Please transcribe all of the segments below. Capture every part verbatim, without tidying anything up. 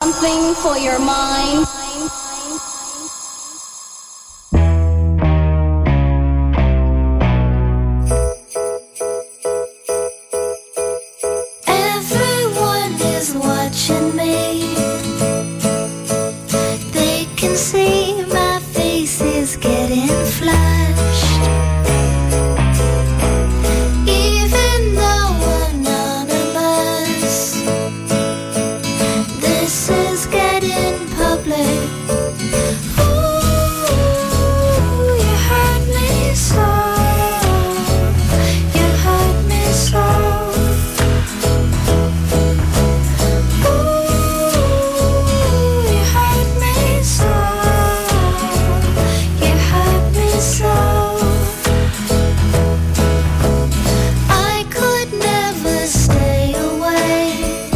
something for your mind. Everyone is watching me. They can see my face is getting flushed. Even though anonymous, this is getting public. Ooh, you hurt me so. You hurt me so. Ooh, you hurt me so. You hurt me so. I could never stay away.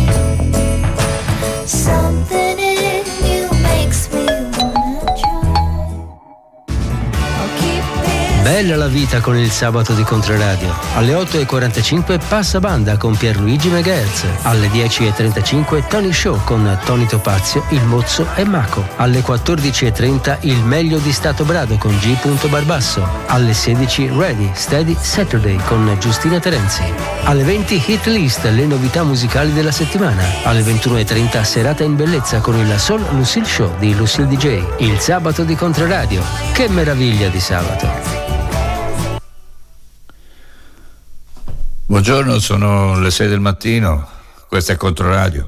Something in you makes me wanna try. I'll keep this. Bella la vita con il sabato di Controradio. Alle otto e quarantacinque passa banda con Pierluigi Megahertz. Alle dieci e trentacinque Tony Show con Tony Topazio, Il Mozzo e Maco. Alle quattordici e trenta il meglio di Stato Brado con G. Barbasso. Alle sedici Ready, Steady, Saturday con Giustina Terenzi. Alle venti Hit List, le novità musicali della settimana. Alle ventuno e trenta Serata in bellezza con il Soul Lucille Show di Lucille D J. Il sabato di Controradio. Che meraviglia di sabato. Buongiorno, sono le sei del mattino, questo è Controradio.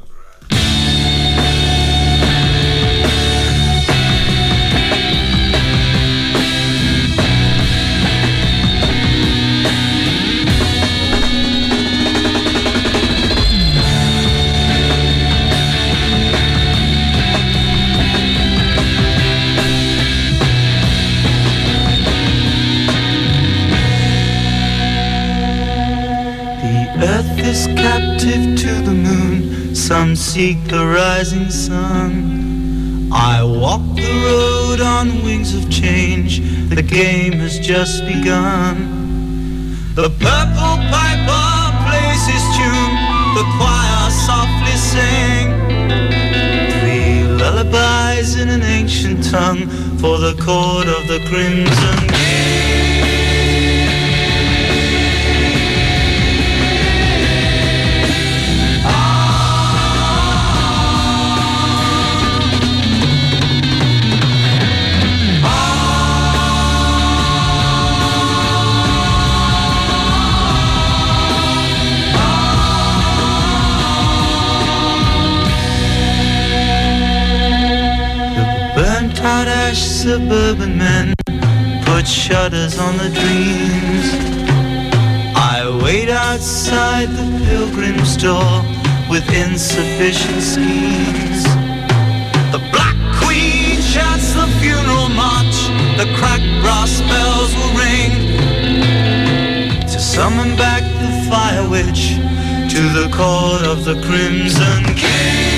Earth is captive to the moon, some seek the rising sun. I walk the road on wings of change, the game has just begun. The purple piper plays his tune, the choir softly sing. Three lullabies in an ancient tongue for the chord of the crimson king. Burnt-out ash suburban men put shutters on the dreams. I wait outside the pilgrim's door with insufficient schemes. The Black Queen shouts the funeral march, the cracked brass bells will ring to summon back the fire witch to the court of the Crimson King.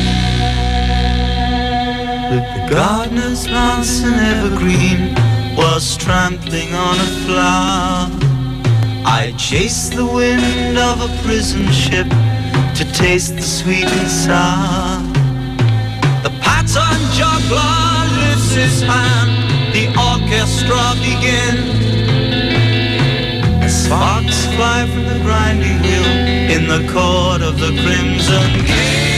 Gardener's mouse and evergreen, while was trampling on a flower. I chased the wind of a prison ship to taste the sweet and sour. The pattern juggler lifts his hand, the orchestra begins. Sparks fly from the grinding wheel in the court of the Crimson King.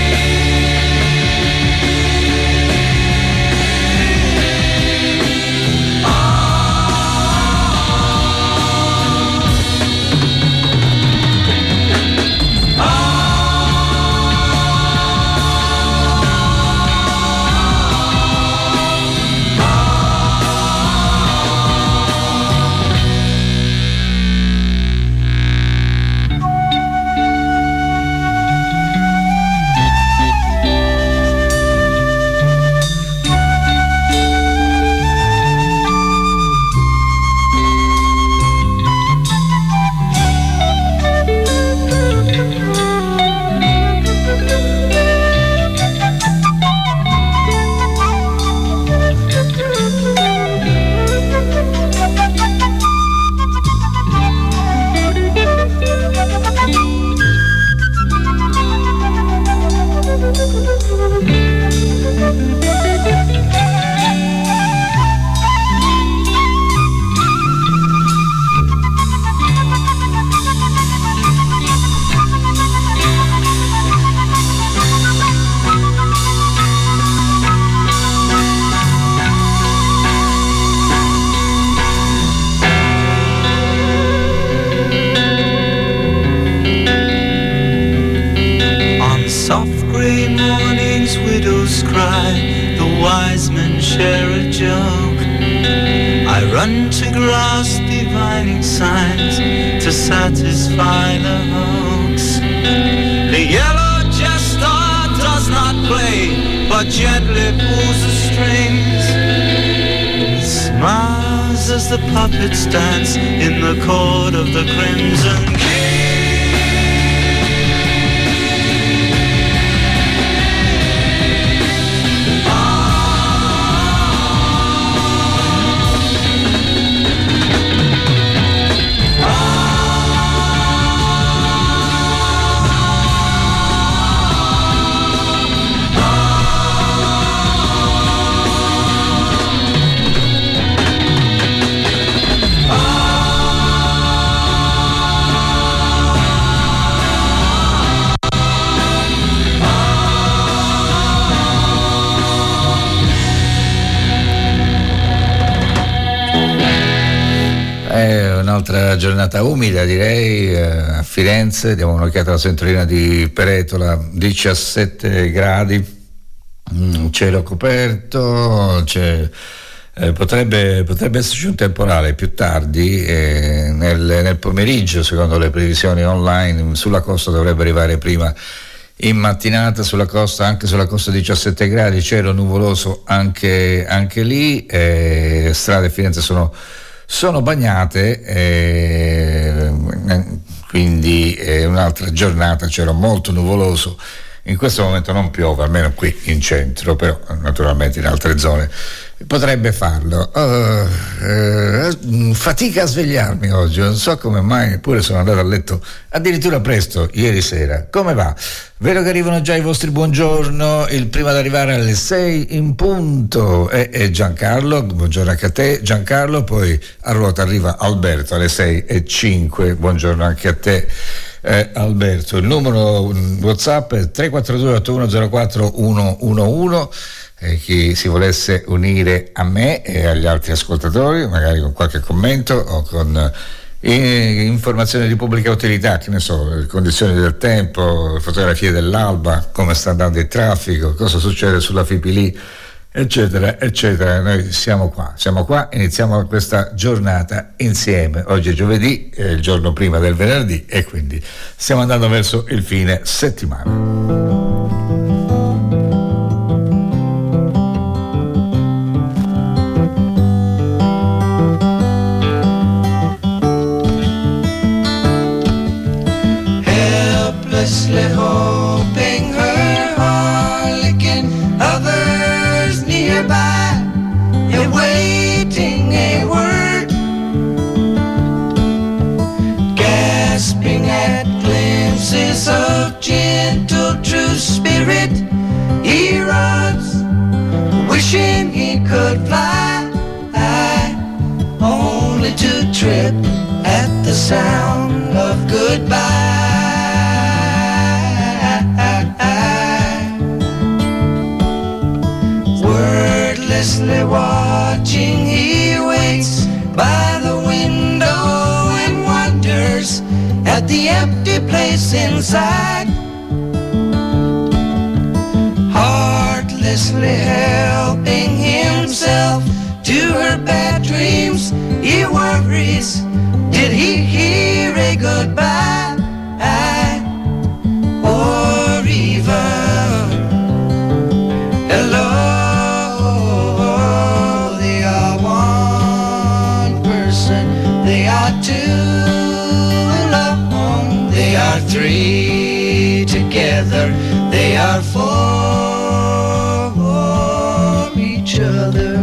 Satisfy the hoax. The yellow jester does not play, but gently pulls the strings. He smiles as the puppets dance in the court of the Crimson King. Un'altra giornata umida, direi, a Firenze. Diamo un'occhiata alla centralina di Peretola, diciassette gradi, cielo coperto, c'è, eh, potrebbe, potrebbe esserci un temporale più tardi, eh, nel, nel pomeriggio, secondo le previsioni online. Sulla costa dovrebbe arrivare prima in mattinata, sulla costa, anche sulla costa diciassette gradi, cielo nuvoloso anche, anche lì, eh, strade a Firenze sono sono bagnate, eh, quindi è un'altra giornata, cielo molto nuvoloso. In questo momento non piove, almeno qui in centro, però naturalmente in altre zone potrebbe farlo. Uh, uh, fatica a svegliarmi oggi, non so come mai, eppure sono andato a letto addirittura presto ieri sera. Come va? Vedo che arrivano già i vostri buongiorno. Il primo ad arrivare alle sei in punto è, è Giancarlo. Buongiorno anche a te, Giancarlo. Poi a ruota arriva Alberto alle sei e cinque. Buongiorno anche a te, eh, Alberto. Il numero WhatsApp è tre quattro due otto uno zero quattro uno uno uno. E chi si volesse unire a me e agli altri ascoltatori, magari con qualche commento o con eh, informazioni di pubblica utilità, che ne so, le condizioni del tempo, fotografie dell'alba, come sta andando il traffico, cosa succede sulla Fipili, eccetera, eccetera. Noi siamo qua, siamo qua, iniziamo questa giornata insieme. Oggi è giovedì, è il giorno prima del venerdì, e quindi stiamo andando verso il fine settimana. Hoping her harlequin, others nearby, awaiting a of gentle true spirit, he runs, wishing he could fly, only to trip at the sound of goodbye. Wordlessly watching, he waits by the window and wonders at the empty place inside. Heartlessly helping himself to her bad dreams, he worries, did he hear a goodbye? Or even hello? They are one person, they are two alone, they are three together, they are four each other.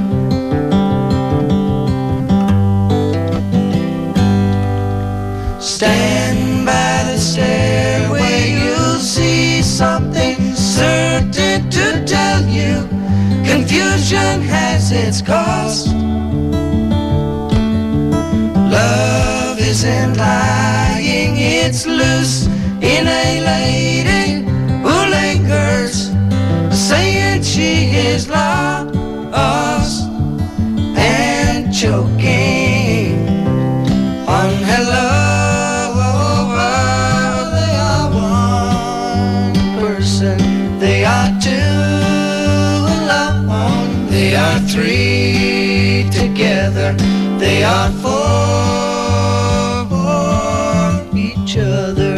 Stand by the stairway, you'll see something certain to tell you. Confusion has its cost. Love isn't lying, it's loose in a lady who lingers, saying she is lost and choking on hello. They are two alone, they are three together, they are four for each other.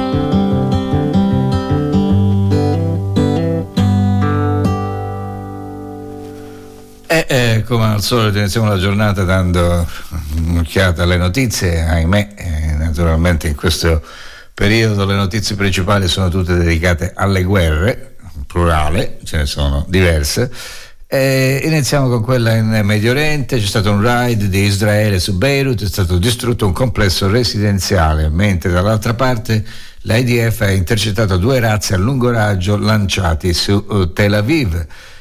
E eh, come al solito iniziamo la giornata dando un'occhiata alle notizie, ahimè, eh, naturalmente in questo periodo le notizie principali sono tutte dedicate alle guerre, plurale, ce ne sono diverse. E iniziamo con quella in Medio Oriente. C'è stato un raid di Israele su Beirut, è stato distrutto un complesso residenziale, mentre dall'altra parte l'I D F ha intercettato due razzi a lungo raggio lanciati su uh, Tel Aviv.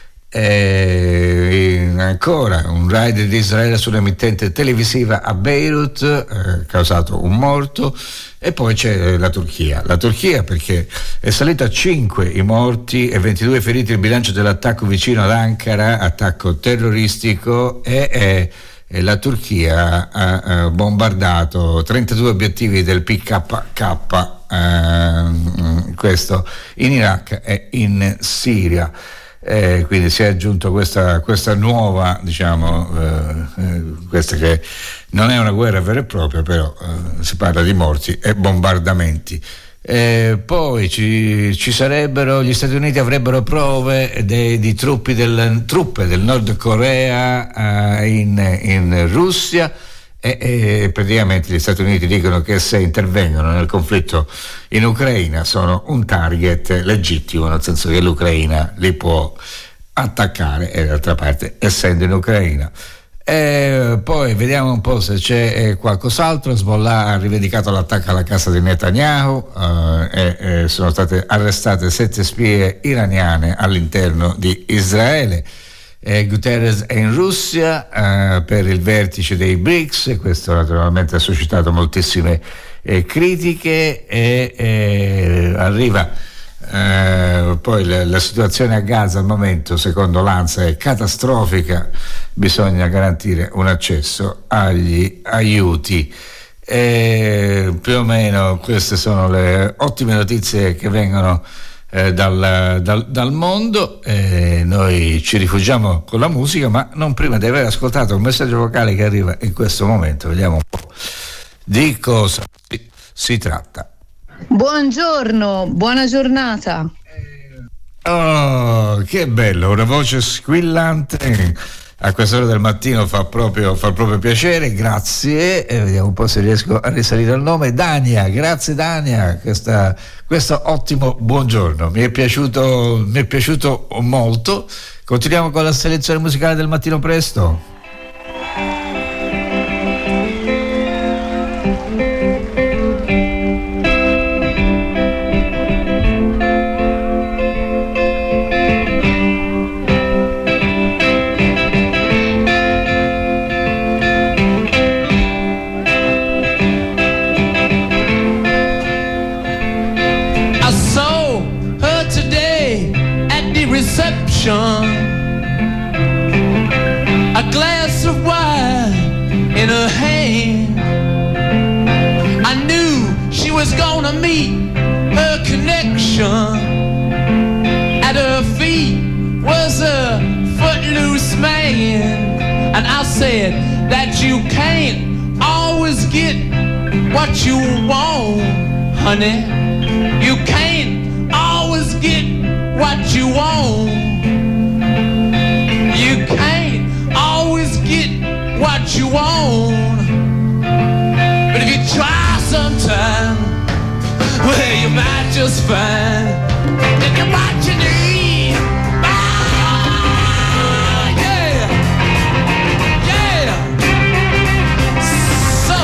E ancora un raid di Israele sull'emittente televisiva a Beirut, eh, causato un morto. E poi c'è la Turchia. La Turchia perché è salito a cinque i morti e ventidue feriti il bilancio dell'attacco vicino ad Ankara, attacco terroristico, e, e, e la Turchia ha, ha bombardato trentadue obiettivi del P K K, eh, questo in Iraq e in Siria. Eh, quindi si è aggiunto questa, questa nuova, diciamo, eh, eh, questa che non è una guerra vera e propria, però eh, si parla di morti e bombardamenti. Eh, poi ci, ci sarebbero, gli Stati Uniti avrebbero prove de, di truppi del, truppe del Nord Corea eh, in, in Russia. E, e praticamente gli Stati Uniti dicono che se intervengono nel conflitto in Ucraina sono un target legittimo, nel senso che l'Ucraina li può attaccare, e d'altra parte essendo in Ucraina. E poi vediamo un po' se c'è eh, qualcos'altro. Hezbollah ha rivendicato l'attacco alla casa di Netanyahu, eh, e, e sono state arrestate sette spie iraniane all'interno di Israele. Eh, Guterres è in Russia eh, per il vertice dei B R I C S, questo naturalmente ha suscitato moltissime eh, critiche, e eh, arriva eh, poi la, la situazione a Gaza al momento, secondo l'ANSA, è catastrofica, bisogna garantire un accesso agli aiuti. E più o meno queste sono le ottime notizie che vengono Eh, dal, dal, dal mondo. Eh, noi ci rifugiamo con la musica, ma non prima di aver ascoltato un messaggio vocale che arriva in questo momento. Vediamo un po' di cosa si, si tratta. Buongiorno, buona giornata. Oh, che bello, una voce squillante a quest'ora del mattino fa proprio, fa proprio piacere, grazie. E vediamo un po' se riesco a risalire al nome. Dania, grazie Dania, questa, questo ottimo buongiorno, mi è piaciuto, mi è piaciuto molto. Continuiamo con la selezione musicale del mattino presto. in her hand. I knew she was gonna meet her connection. At her feet was a footloose man. And I said that you can't always get what you want, honey. You can't always get what you want. You can't always get what you want. But if you try sometime, well, you might just find that you're what you need. Ah, yeah, yeah. So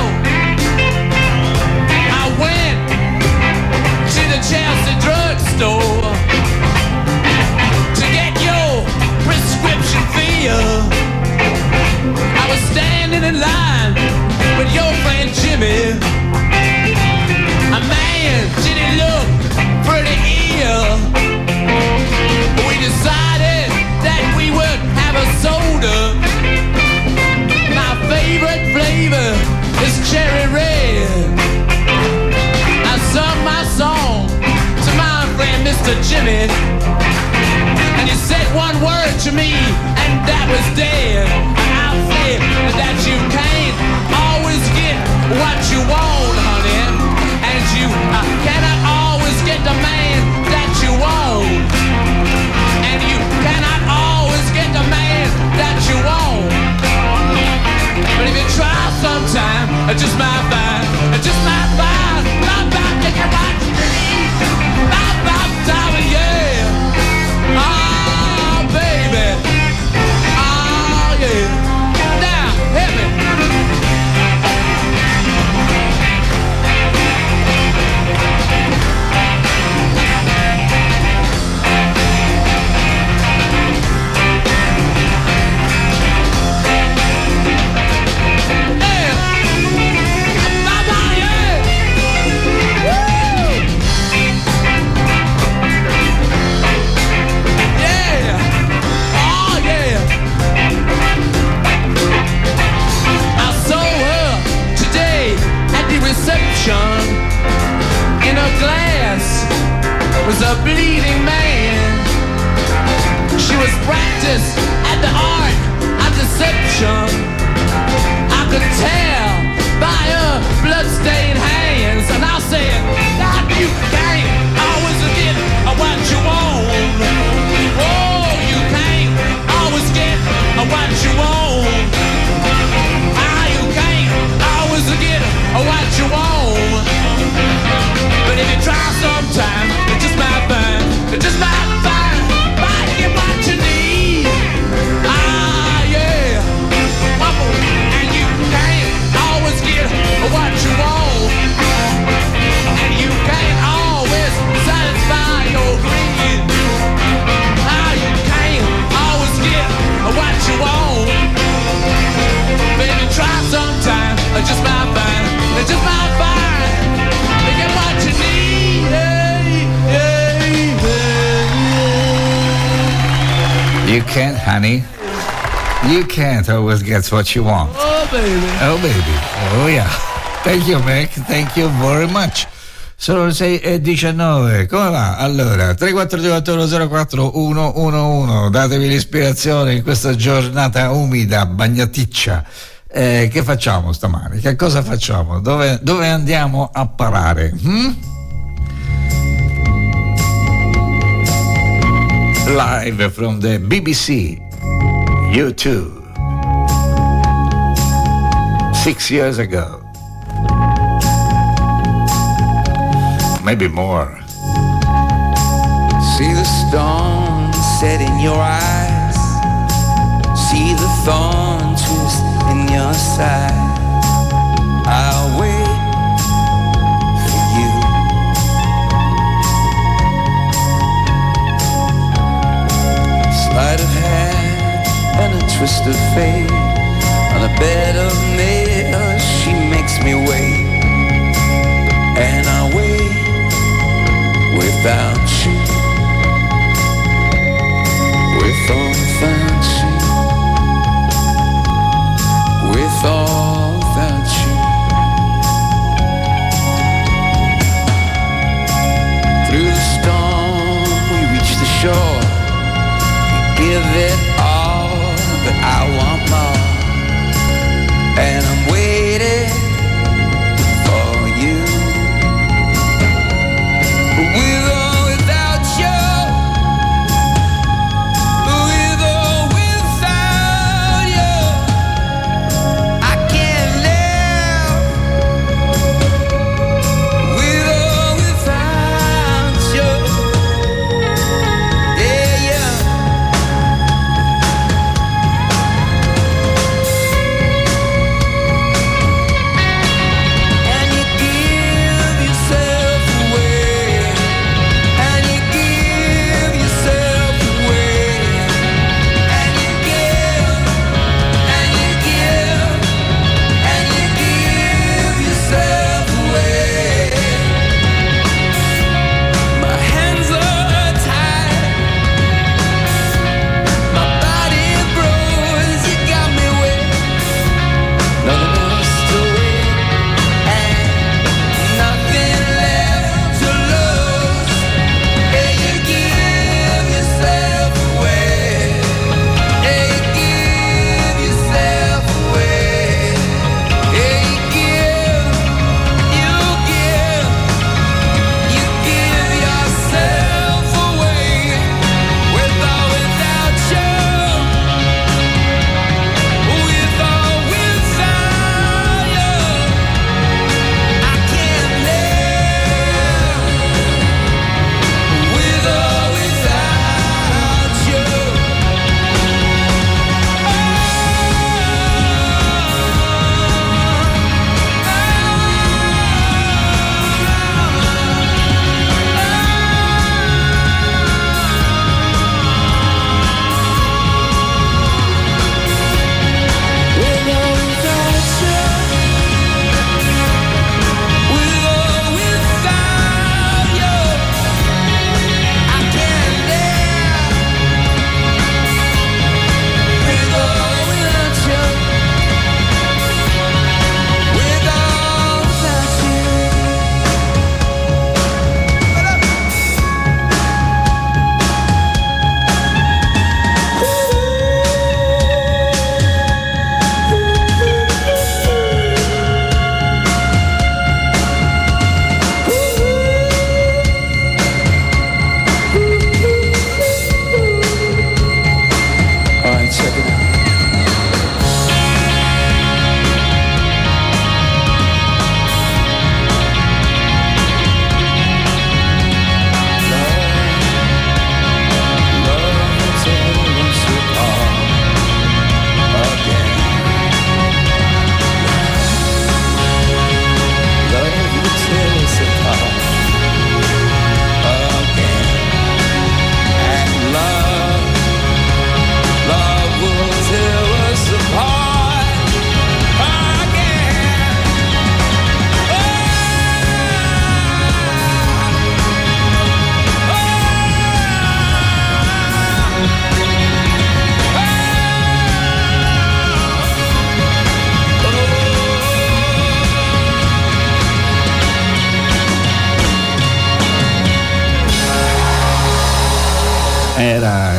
I went to the Chelsea drugstore to get your prescription filled. I was standing in line with your friend Jimmy. A man, did he look pretty ill? We decided that we would have a soda. My favorite flavor is cherry red. I sung my song to my friend Mister Jimmy, and he said one word to me, and that was dead. I said that you can't always get what you want, honey, and you uh, cannot always get the man that you want, and you cannot always get the man that you want. But if you try sometime, it just might find, it just might find, not about to get what you need, not about time, yeah. Oh, baby. Oh, yeah. Now, hit me. In her glass was a bleeding man. She was practiced at the art of deception. I could tell by her bloodstained hands. And I said, God, you can't always get what you want. Oh, you can't always get what you want. Ah, you can't always get what you want. But if you try sometime, it just might find, it just might find, might get what you need. Ah, yeah. And you can't always get what you want. And you can't always satisfy your greed. Ah, you can't always get what you want. Baby, try sometime, it just might find, it just might find. Get what you need, hey, hey, hey. You can't, honey. You can't always get what you want. Oh, baby. Oh, baby. Oh, yeah. Thank you, Mac. Thank you very much. Sono le sei e diciannove. Come va? Allora, tre quattro due otto uno zero quattro uno uno uno. Datevi l'ispirazione in questa giornata umida, bagnaticcia. Eh, che facciamo stamani? Che cosa facciamo? Dove, dove andiamo a parare? Hmm? Live from the B B C, U two, six years ago, maybe more. See the storm set in your eyes, see the thorn twist in your side. I'll wait for you. Sleight of hand and a twist of fate, on a bed of nails she makes me wait, and I'll wait without you, without you, with all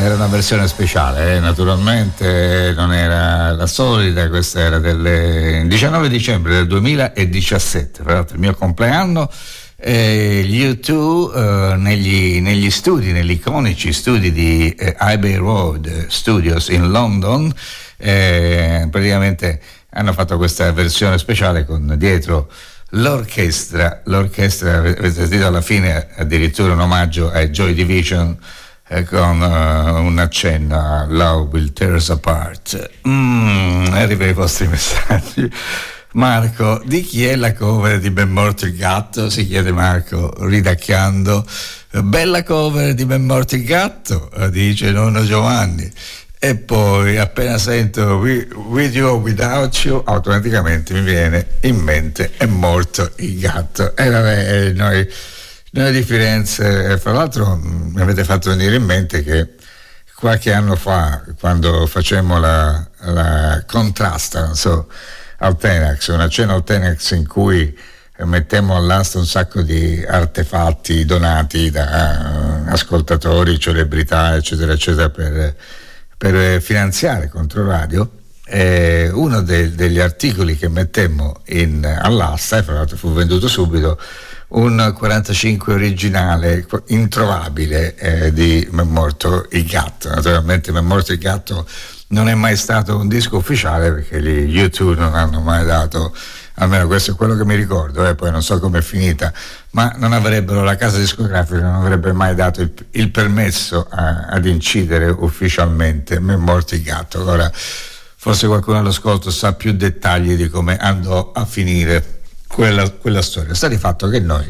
era una versione speciale, eh? Naturalmente non era la solita, questa era del diciannove dicembre del duemiladiciassette, tra l'altro il mio compleanno. Eh, gli U due eh, negli, negli studi, negli iconici studi di eh, Abbey Road Studios in London, eh, praticamente hanno fatto questa versione speciale con dietro l'orchestra, l'orchestra, avete sentito alla fine addirittura un omaggio ai Joy Division eh, con uh, un accenno a Love Will Tear Us Apart. Mm, arriva i vostri messaggi. Marco, di chi è la cover di Ben morto il gatto? Si chiede Marco, ridacchiando. Bella cover di Ben morto il gatto, dice nonno Giovanni. E poi appena sento With You or Without You, automaticamente mi viene in mente È morto il gatto. E vabbè, noi, noi di Firenze, fra l'altro mi avete fatto venire in mente che qualche anno fa, quando facemmo la, la contrasta, non so, al Tenax, una cena al Tenax in cui mettemmo all'asta un sacco di artefatti donati da uh, ascoltatori, celebrità, eccetera, eccetera, per, per finanziare Controradio. E uno de, degli articoli che mettemmo in, all'asta, e fra l'altro fu venduto subito, un quarantacinque originale introvabile eh, di Me morto il gatto. Naturalmente Me morto il gatto non è mai stato un disco ufficiale perché gli U due non hanno mai dato, almeno questo è quello che mi ricordo, eh, poi non so com'è finita, ma non avrebbero, la casa discografica non avrebbe mai dato il, il permesso a, ad incidere ufficialmente Me morto il gatto. Ora forse qualcuno all'ascolto sa più dettagli di come andò a finire quella, quella storia. Sta di fatto che noi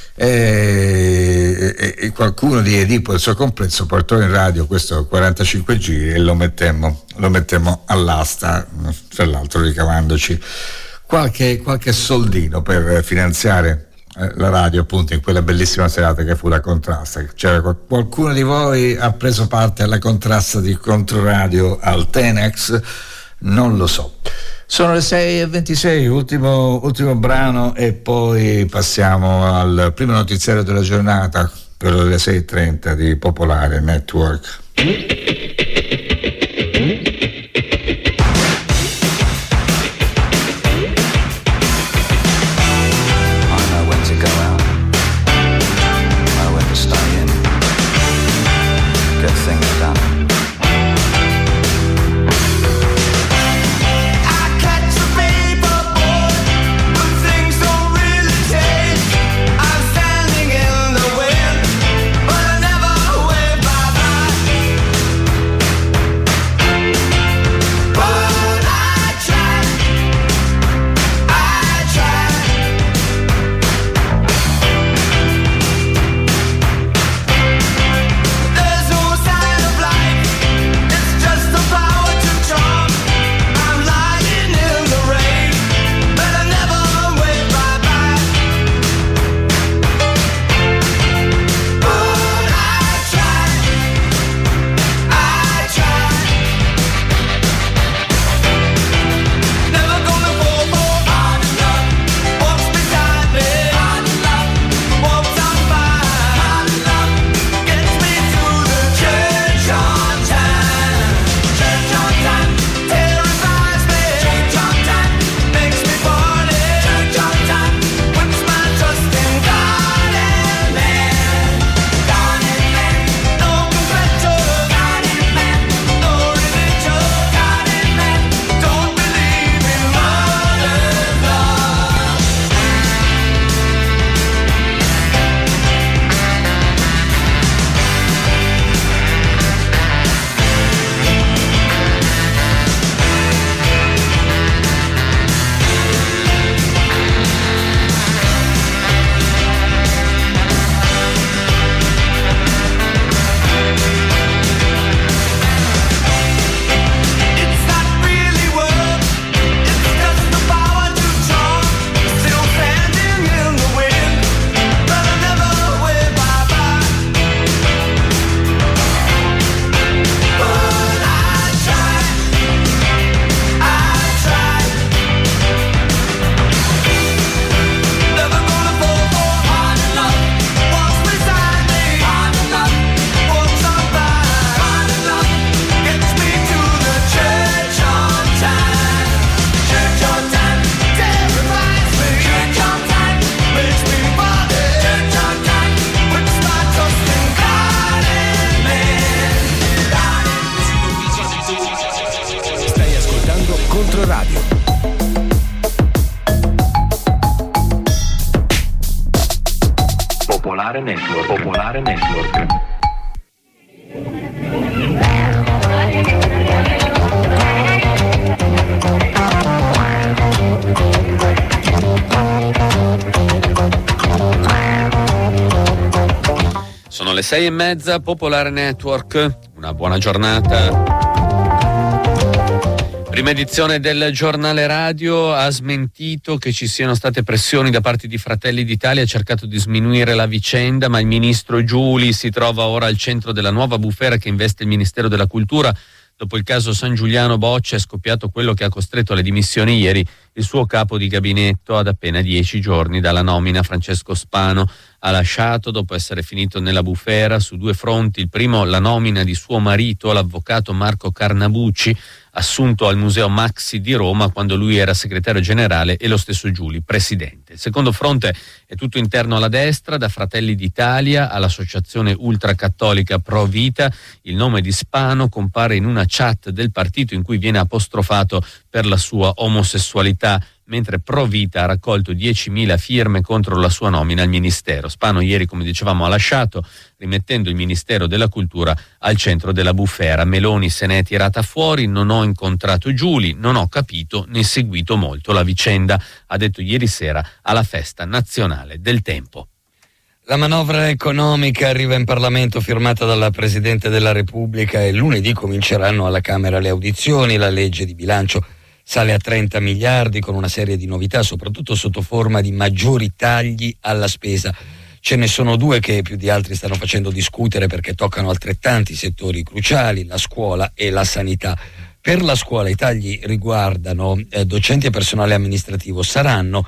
E, e, e qualcuno di Edipo il suo complesso portò in radio questo quarantacinque giri e lo mettemmo, lo mettemmo all'asta, tra l'altro ricavandoci qualche, qualche soldino per finanziare eh, la radio, appunto, in quella bellissima serata che fu la contrasta. C'era qualcuno di voi ha preso parte alla contrasta di Controradio al Tenax? Non lo so. Sono le sei e ventisei, ultimo, ultimo brano e poi passiamo al primo notiziario della giornata, quello delle sei e trenta di Popolare Network. Standing in the wind, but I never waved bye-bye. Popolare Network. Popolare Network. Sono le sei e mezza, Popolare Network, una buona giornata. Prima edizione del giornale radio ha smentito che ci siano state pressioni da parte di Fratelli d'Italia, ha cercato di sminuire la vicenda, ma il ministro Giuli si trova ora al centro della nuova bufera che investe il Ministero della Cultura. Dopo il caso San Giuliano Boccia è scoppiato quello che ha costretto alle dimissioni ieri il suo capo di gabinetto ad appena dieci giorni dalla nomina. Francesco Spano ha lasciato dopo essere finito nella bufera su due fronti. Il primo, la nomina di suo marito, l'avvocato Marco Carnabucci, assunto al Museo Maxi di Roma quando lui era segretario generale e lo stesso Giuli presidente. Il secondo fronte è tutto interno alla destra, da Fratelli d'Italia all'associazione ultracattolica Pro Vita. Il nome di Spano compare in una chat del partito in cui viene apostrofato per la sua omosessualità, mentre Pro Vita ha raccolto diecimila firme contro la sua nomina al Ministero. Spano ieri, come dicevamo, ha lasciato, rimettendo il Ministero della Cultura al centro della bufera. Meloni se ne è tirata fuori: non ho incontrato Giuli, non ho capito né seguito molto la vicenda, ha detto ieri sera alla festa nazionale del Tempo. La manovra economica arriva in Parlamento firmata dalla Presidente della Repubblica e lunedì cominceranno alla Camera le audizioni. La legge di bilancio sale a trenta miliardi con una serie di novità, soprattutto sotto forma di maggiori tagli alla spesa. Ce ne sono due che più di altri stanno facendo discutere perché toccano altrettanti settori cruciali, la scuola e la sanità. Per la scuola i tagli riguardano eh, docenti e personale amministrativo. Saranno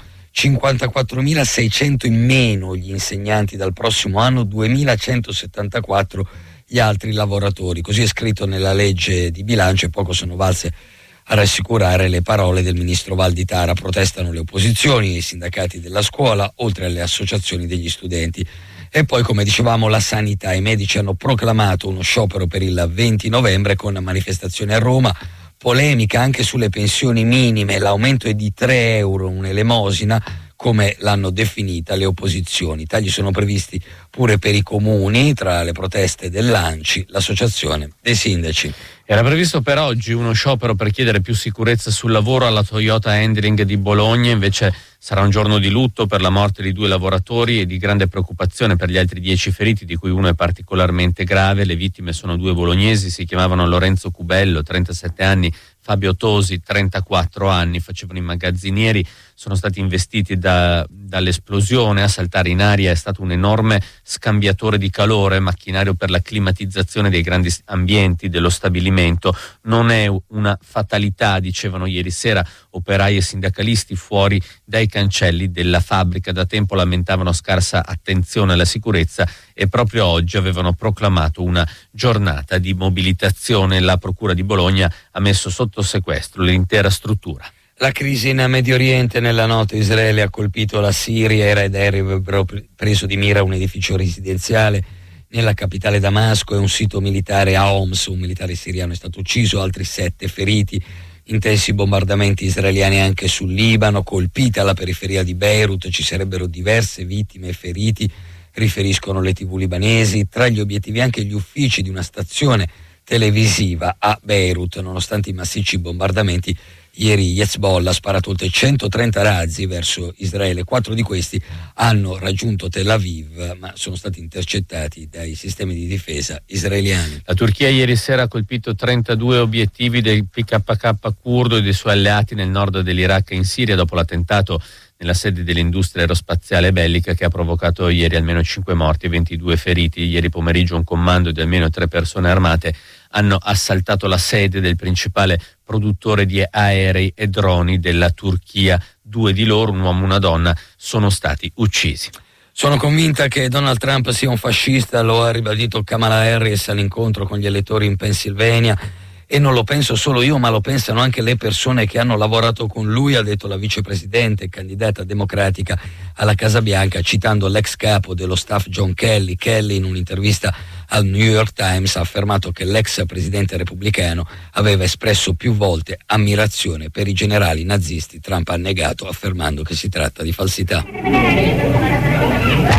cinquantaquattromilaseicento in meno gli insegnanti dal prossimo anno, duemilacentosettantaquattro gli altri lavoratori. Così è scritto nella legge di bilancio e poco sono valse a rassicurare le parole del ministro Valditara. Protestano le opposizioni, i sindacati della scuola, oltre alle associazioni degli studenti. E poi, come dicevamo, la sanità. I medici hanno proclamato uno sciopero per il venti novembre con manifestazioni a Roma. Polemica anche sulle pensioni minime, l'aumento è di tre euro, un'elemosina, come l'hanno definita le opposizioni. I tagli sono previsti pure per i comuni, tra le proteste dell'A N C I, l'associazione dei sindaci. Era previsto per oggi uno sciopero per chiedere più sicurezza sul lavoro alla Toyota Handling di Bologna, invece sarà un giorno di lutto per la morte di due lavoratori e di grande preoccupazione per gli altri dieci feriti, di cui uno è particolarmente grave. Le vittime sono due bolognesi, si chiamavano Lorenzo Cubello, trentasette anni, Fabio Tosi, trentaquattro anni, facevano i magazzinieri, sono stati investiti da, dall'esplosione. A saltare in aria è stato un enorme scambiatore di calore, macchinario per la climatizzazione dei grandi ambienti dello stabilimento. Non è una fatalità, dicevano ieri sera operai e sindacalisti fuori dai cancelli della fabbrica. Da tempo lamentavano scarsa attenzione alla sicurezza e proprio oggi avevano proclamato una giornata di mobilitazione. La Procura di Bologna ha messo sotto sequestro l'intera struttura. La crisi in Medio Oriente. Nella notte Israele ha colpito la Siria, era ed aerei avrebbero preso di mira un edificio residenziale nella capitale Damasco e un sito militare a Homs. Un militare siriano è stato ucciso, altri sette feriti. Intensi bombardamenti israeliani anche sul Libano, colpita la periferia di Beirut, ci sarebbero diverse vittime e feriti, riferiscono le tivù libanesi. Tra gli obiettivi anche gli uffici di una stazione televisiva a Beirut. Nonostante i massicci bombardamenti, ieri Hezbollah ha sparato oltre centotrenta razzi verso Israele. Quattro di questi hanno raggiunto Tel Aviv, ma sono stati intercettati dai sistemi di difesa israeliani. La Turchia ieri sera ha colpito trentadue obiettivi del P K K curdo e dei suoi alleati nel nord dell'Iraq e in Siria, dopo l'attentato nella sede dell'industria aerospaziale bellica che ha provocato ieri almeno cinque morti e ventidue feriti. Ieri pomeriggio un comando di almeno tre persone armate hanno assaltato la sede del principale produttore di aerei e droni della Turchia. Due di loro, un uomo e una donna, sono stati uccisi. Sono convinta che Donald Trump sia un fascista, lo ha ribadito Kamala Harris all'incontro con gli elettori in Pennsylvania. E non lo penso solo io, ma lo pensano anche le persone che hanno lavorato con lui, ha detto la vicepresidente candidata democratica alla Casa Bianca, citando l'ex capo dello staff John Kelly. Kelly, in un'intervista al New York Times, ha affermato che l'ex presidente repubblicano aveva espresso più volte ammirazione per i generali nazisti. Trump ha negato, affermando che si tratta di falsità. Il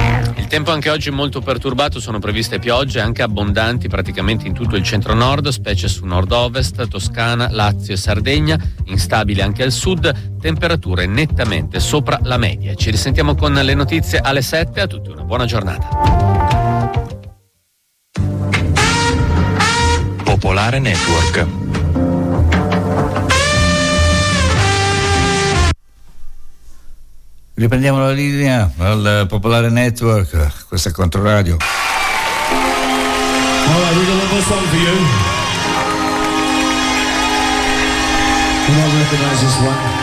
tempo anche oggi molto perturbato, sono previste piogge anche abbondanti praticamente in tutto il centro-nord, specie su nord-ovest, Toscana, Lazio e Sardegna, instabili anche al sud, temperature nettamente sopra la media. Ci risentiamo con le notizie alle sette, a tutti una buona giornata. Popolare Network. Riprendiamo la linea al Popolare Network, questa è Controradio. All right, we got one more song for you. You might recognize this one.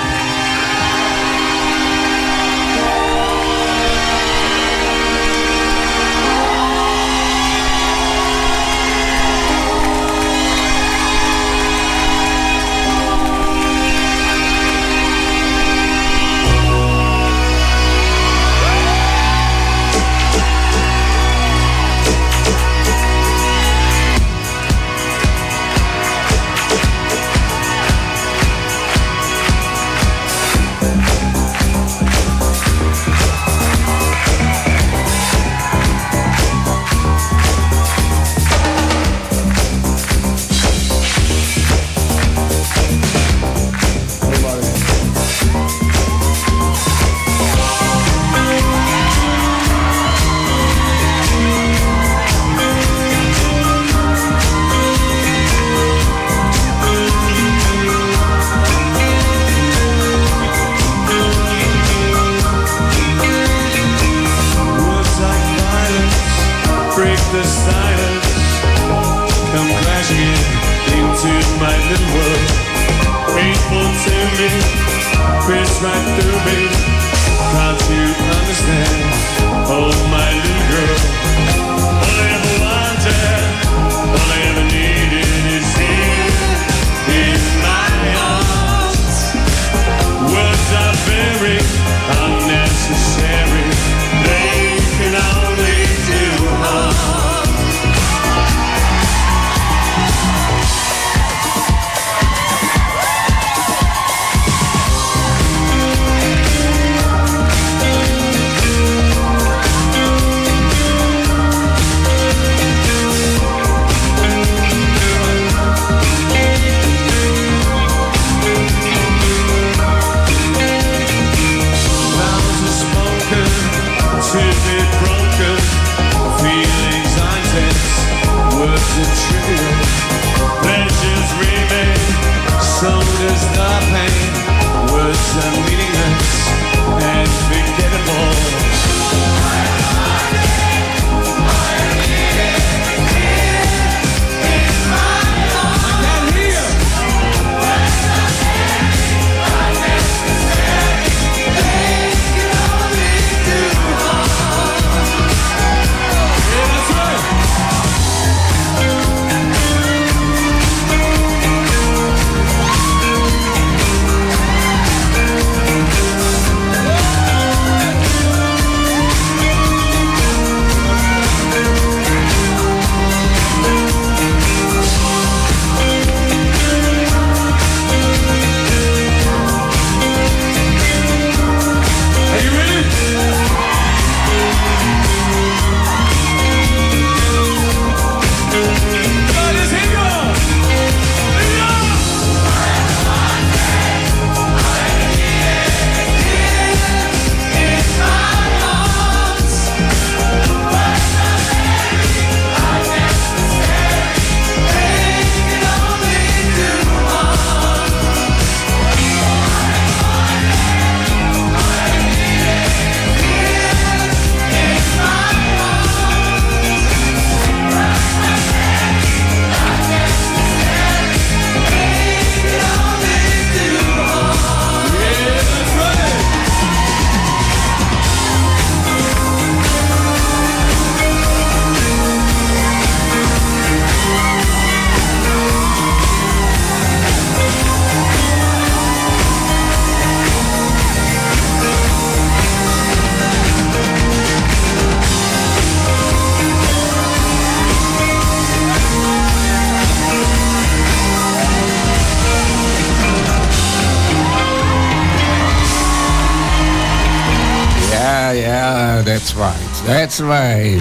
That's right, that's right.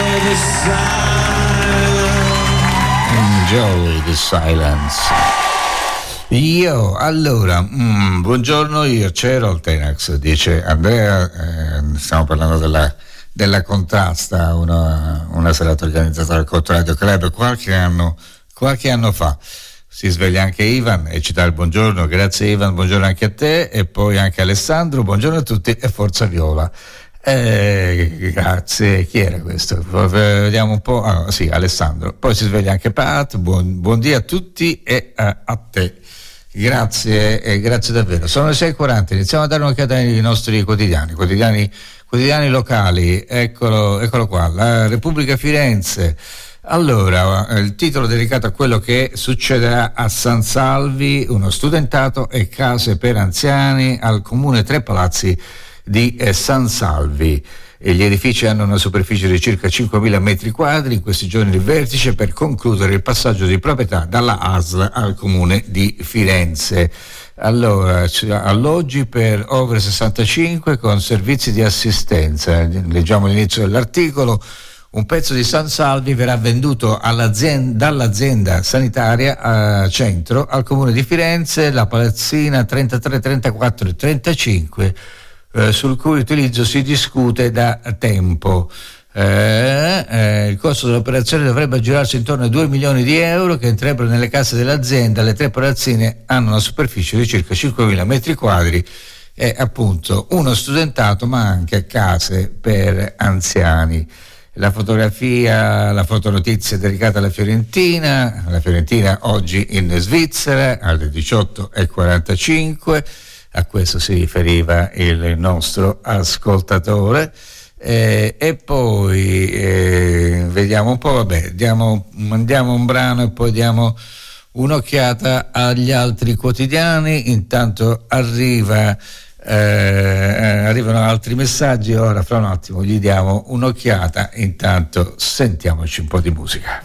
Enjoy the silence. Io, allora, mm, buongiorno, io c'ero al Tenax, dice Andrea, eh, stiamo parlando della, della Contrasta, una, una serata organizzata dal Controradio Club qualche anno, qualche anno fa. Si sveglia anche Ivan e ci dà il buongiorno, grazie Ivan, buongiorno anche a te, e poi anche Alessandro, buongiorno a tutti e forza Viola. Eh, grazie, chi era questo? Vediamo un po', ah, sì, Alessandro. Poi si sveglia anche Pat, buon, buondì a tutti e a, a te. Grazie, eh, grazie davvero. Sono le sei e quaranta, iniziamo a dare un'occhiata ai nostri quotidiani, quotidiani, quotidiani locali. Eccolo, eccolo qua, la Repubblica Firenze. Allora, il titolo dedicato a quello che succederà a San Salvi, uno studentato e case per anziani al comune Tre Palazzi di eh, San Salvi. E gli edifici hanno una superficie di circa cinquemila metri quadri, in questi giorni di vertice per concludere il passaggio di proprietà dalla A S L al comune di Firenze. Allora, alloggi per over sessantacinque con servizi di assistenza. Leggiamo l'inizio dell'articolo. Un pezzo di San Salvi verrà venduto all'azienda, dall'azienda sanitaria a Centro al comune di Firenze, la palazzina trentatré, trentaquattro e trentacinque, Eh, sul cui utilizzo si discute da tempo. Eh, eh, il costo dell'operazione dovrebbe aggirarsi intorno a due milioni di euro che entrerebbero nelle casse dell'azienda. Le tre palazzine hanno una superficie di circa cinquemila metri quadri e appunto uno studentato, ma anche case per anziani. La fotografia, la fotonotizia dedicata alla Fiorentina, la Fiorentina oggi in Svizzera alle diciotto e quarantacinque. A questo si riferiva il nostro ascoltatore, eh, e poi eh, vediamo un po', vabbè, diamo, mandiamo un brano e poi diamo un'occhiata agli altri quotidiani. Intanto arriva, eh, arrivano altri messaggi, ora fra un attimo gli diamo un'occhiata, intanto sentiamoci un po' di musica.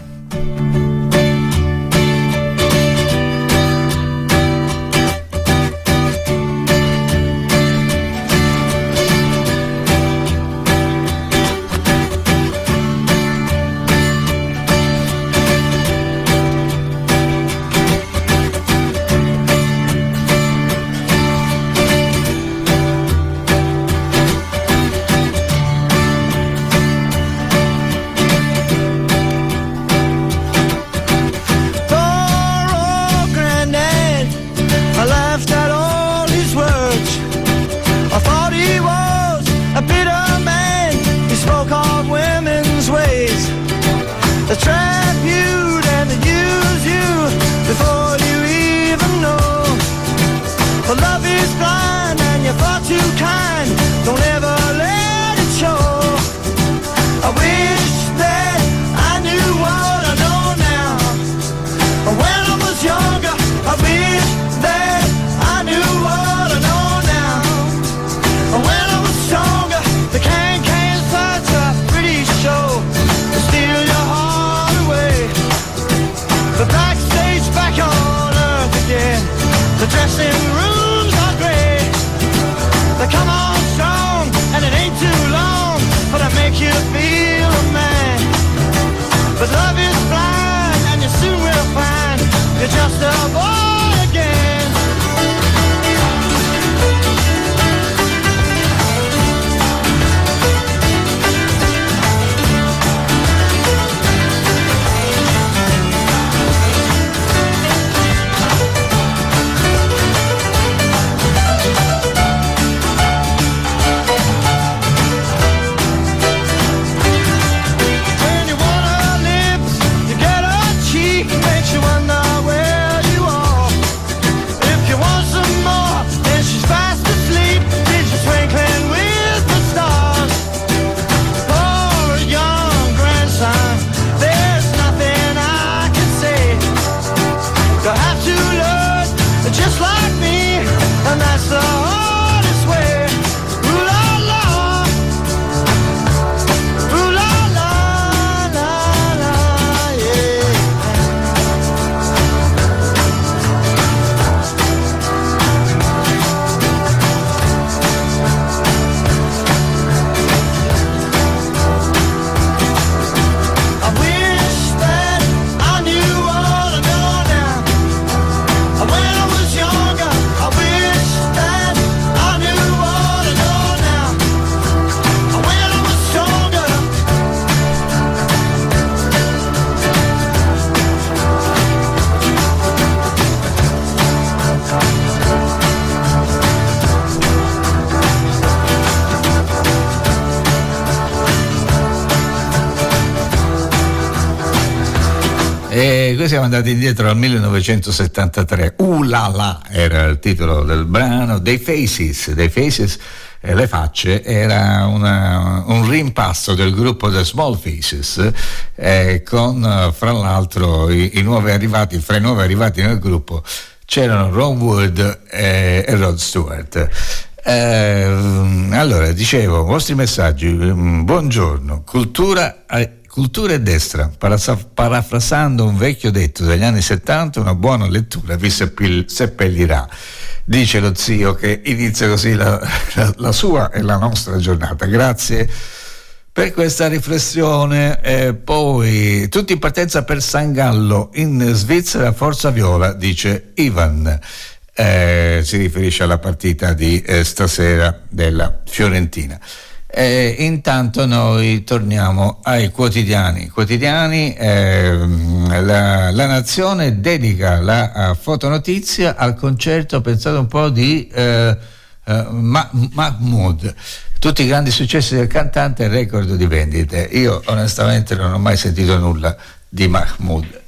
E qui siamo andati indietro al millenovecentosettantatré. Uh la la era il titolo del brano dei Faces, dei Faces eh, le facce, era una, un rimpasto del gruppo The Small Faces eh, con fra l'altro i, i nuovi arrivati, fra i nuovi arrivati nel gruppo c'erano Ron Wood e, e Rod Stewart. Eh, allora, dicevo, vostri messaggi, buongiorno, cultura, cultura e destra, parafrasando un vecchio detto degli anni settanta, una buona lettura vi seppellirà, dice lo zio che inizia così la, la, la sua e la nostra giornata. Grazie per questa riflessione. Eh, poi tutti in partenza per San Gallo in Svizzera, forza viola, dice Ivan. Eh, si riferisce alla partita di eh, stasera della Fiorentina. Eh, intanto noi torniamo ai quotidiani. Quotidiani eh, la, la Nazione dedica la fotonotizia al concerto, pensate un po', di eh, eh, Ma- Mahmood. Tutti i grandi successi del cantante e record di vendite. Io onestamente non ho mai sentito nulla di Mahmood.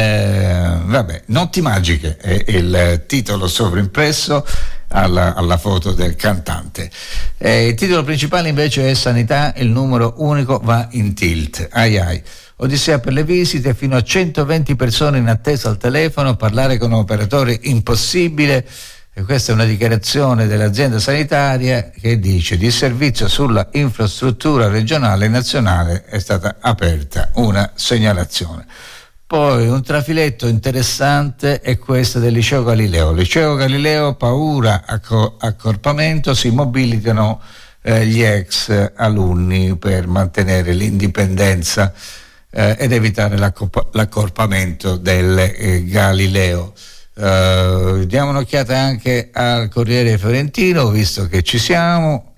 Eh, vabbè, Notti magiche è il titolo sovrimpresso alla, alla foto del cantante. Eh, il titolo principale invece è Sanità, il numero unico va in tilt. Ai ai. Odissea per le visite, fino a centoventi persone in attesa al telefono, parlare con un operatore impossibile. E questa è una dichiarazione dell'azienda sanitaria che dice: di servizio sulla infrastruttura regionale e nazionale è stata aperta una segnalazione. Poi un trafiletto interessante è questo del Liceo Galileo. Liceo Galileo, paura, acco- accorpamento, si mobilitano eh, gli ex alunni per mantenere l'indipendenza eh, ed evitare l'accop- l'accorpamento del eh, Galileo. Uh, diamo un'occhiata anche al Corriere Fiorentino, visto che ci siamo.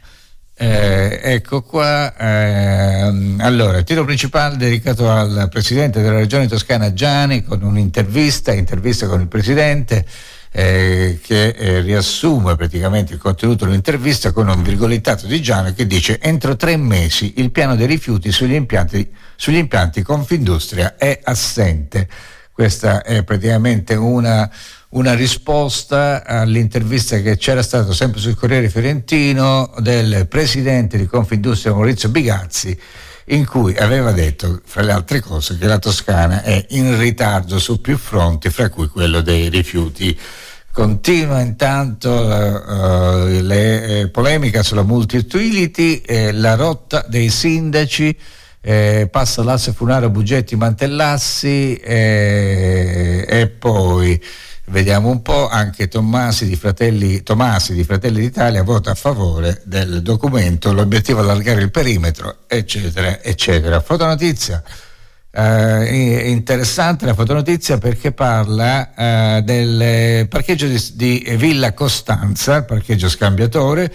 Eh, ecco qua. Eh, allora, il titolo principale dedicato al presidente della regione toscana Giani, con un'intervista, intervista con il presidente, eh, che eh, riassume praticamente il contenuto dell'intervista con un virgolettato di Giani che dice: entro tre mesi il piano dei rifiuti sugli impianti, sugli impianti Confindustria è assente. Questa è praticamente una, una risposta all'intervista che c'era stato sempre sul Corriere Fiorentino del presidente di Confindustria Maurizio Bigazzi, in cui aveva detto, fra le altre cose, che la Toscana è in ritardo su più fronti, fra cui quello dei rifiuti. Continua intanto uh, le eh, polemica sulla multi-utility, eh, la rotta dei sindaci. Eh, passa l'asse Funaro Bugetti Mantellassi eh, e poi vediamo un po', anche Tommasi di Fratelli Tomasi di Fratelli d'Italia vota a favore del documento, l'obiettivo è allargare il perimetro, eccetera eccetera. Fotonotizia eh, interessante la fotonotizia perché parla eh, del parcheggio di, di Villa Costanza, il parcheggio scambiatore,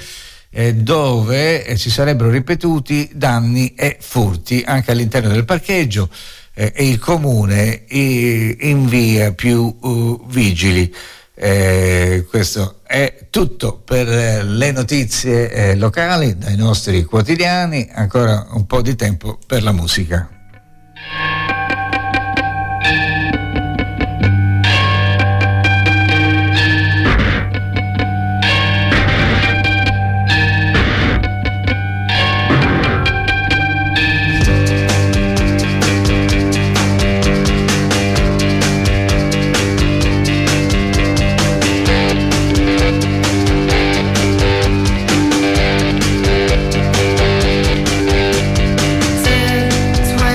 dove eh, si sarebbero ripetuti danni e furti anche all'interno del parcheggio eh, e il comune eh, invia più uh, vigili. Eh, questo è tutto per eh, le notizie eh, locali dai nostri quotidiani. Ancora un po' di tempo per la musica. Twice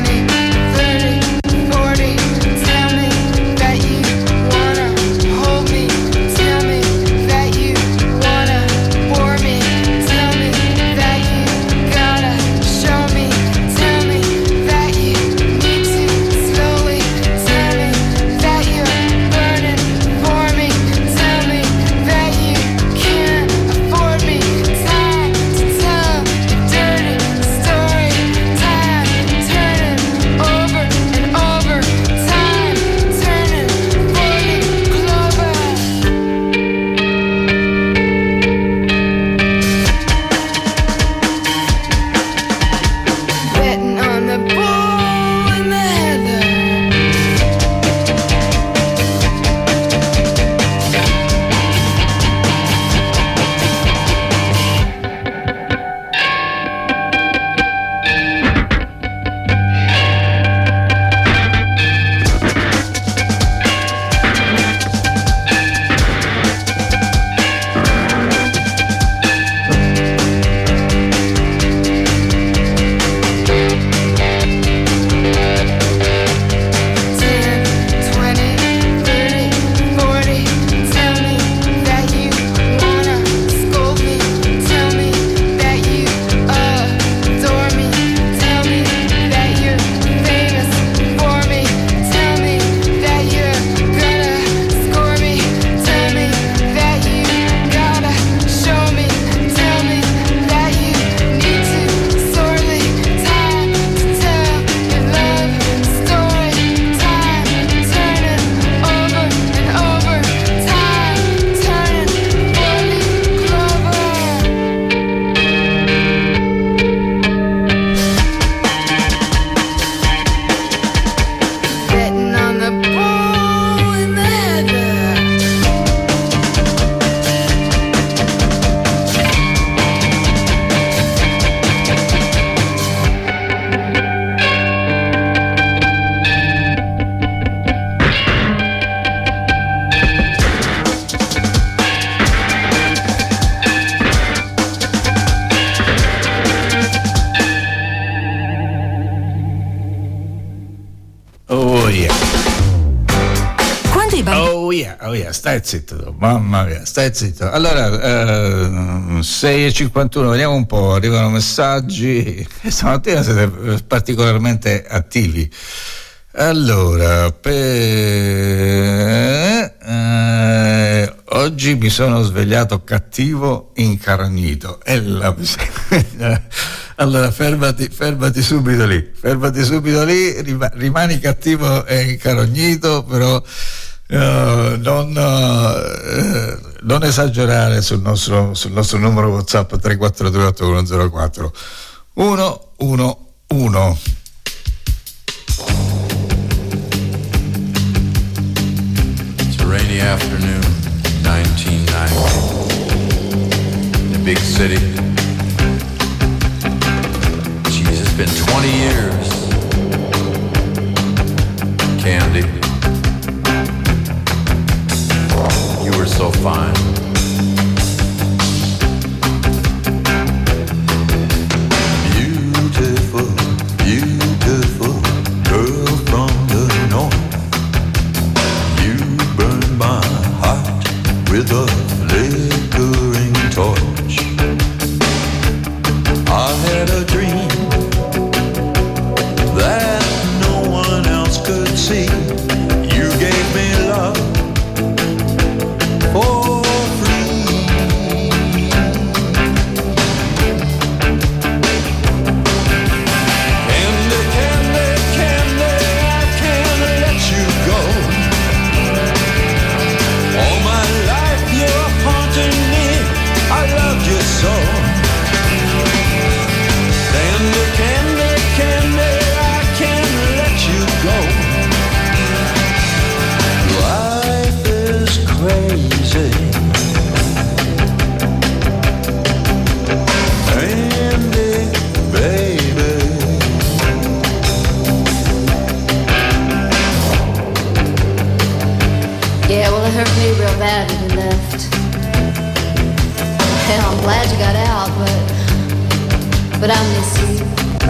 Oh yeah, stai zitto tu, mamma mia, stai zitto. Allora, eh, sei e cinquantuno, vediamo un po', arrivano messaggi. Stamattina siete particolarmente attivi. Allora, per, eh, oggi mi sono svegliato cattivo, incarognito. E la, allora fermati, fermati subito lì, fermati subito lì, rimani cattivo e incarognito, però uh, non, uh, non esagerare sul nostro, sul nostro numero WhatsApp tre quattro due otto uno zero quattro uno uno uno. Rainy afternoon, nineteen ninety, in a big city. Geez, it's been twenty years. Candy, you were so fine. Beautiful, beautiful girl from the north. My heart with a flickering torch. I had a dream that no one else could see. You gave me love for free. Candy, candy, candy, I can't let you go. All my life you're haunting me, I loved you so. Candy, candy, candy, I can't let you go. Life is crazy. Candy, baby. Yeah, well, it hurt me real bad when you left. Hell, I'm glad you got out, but but I miss you.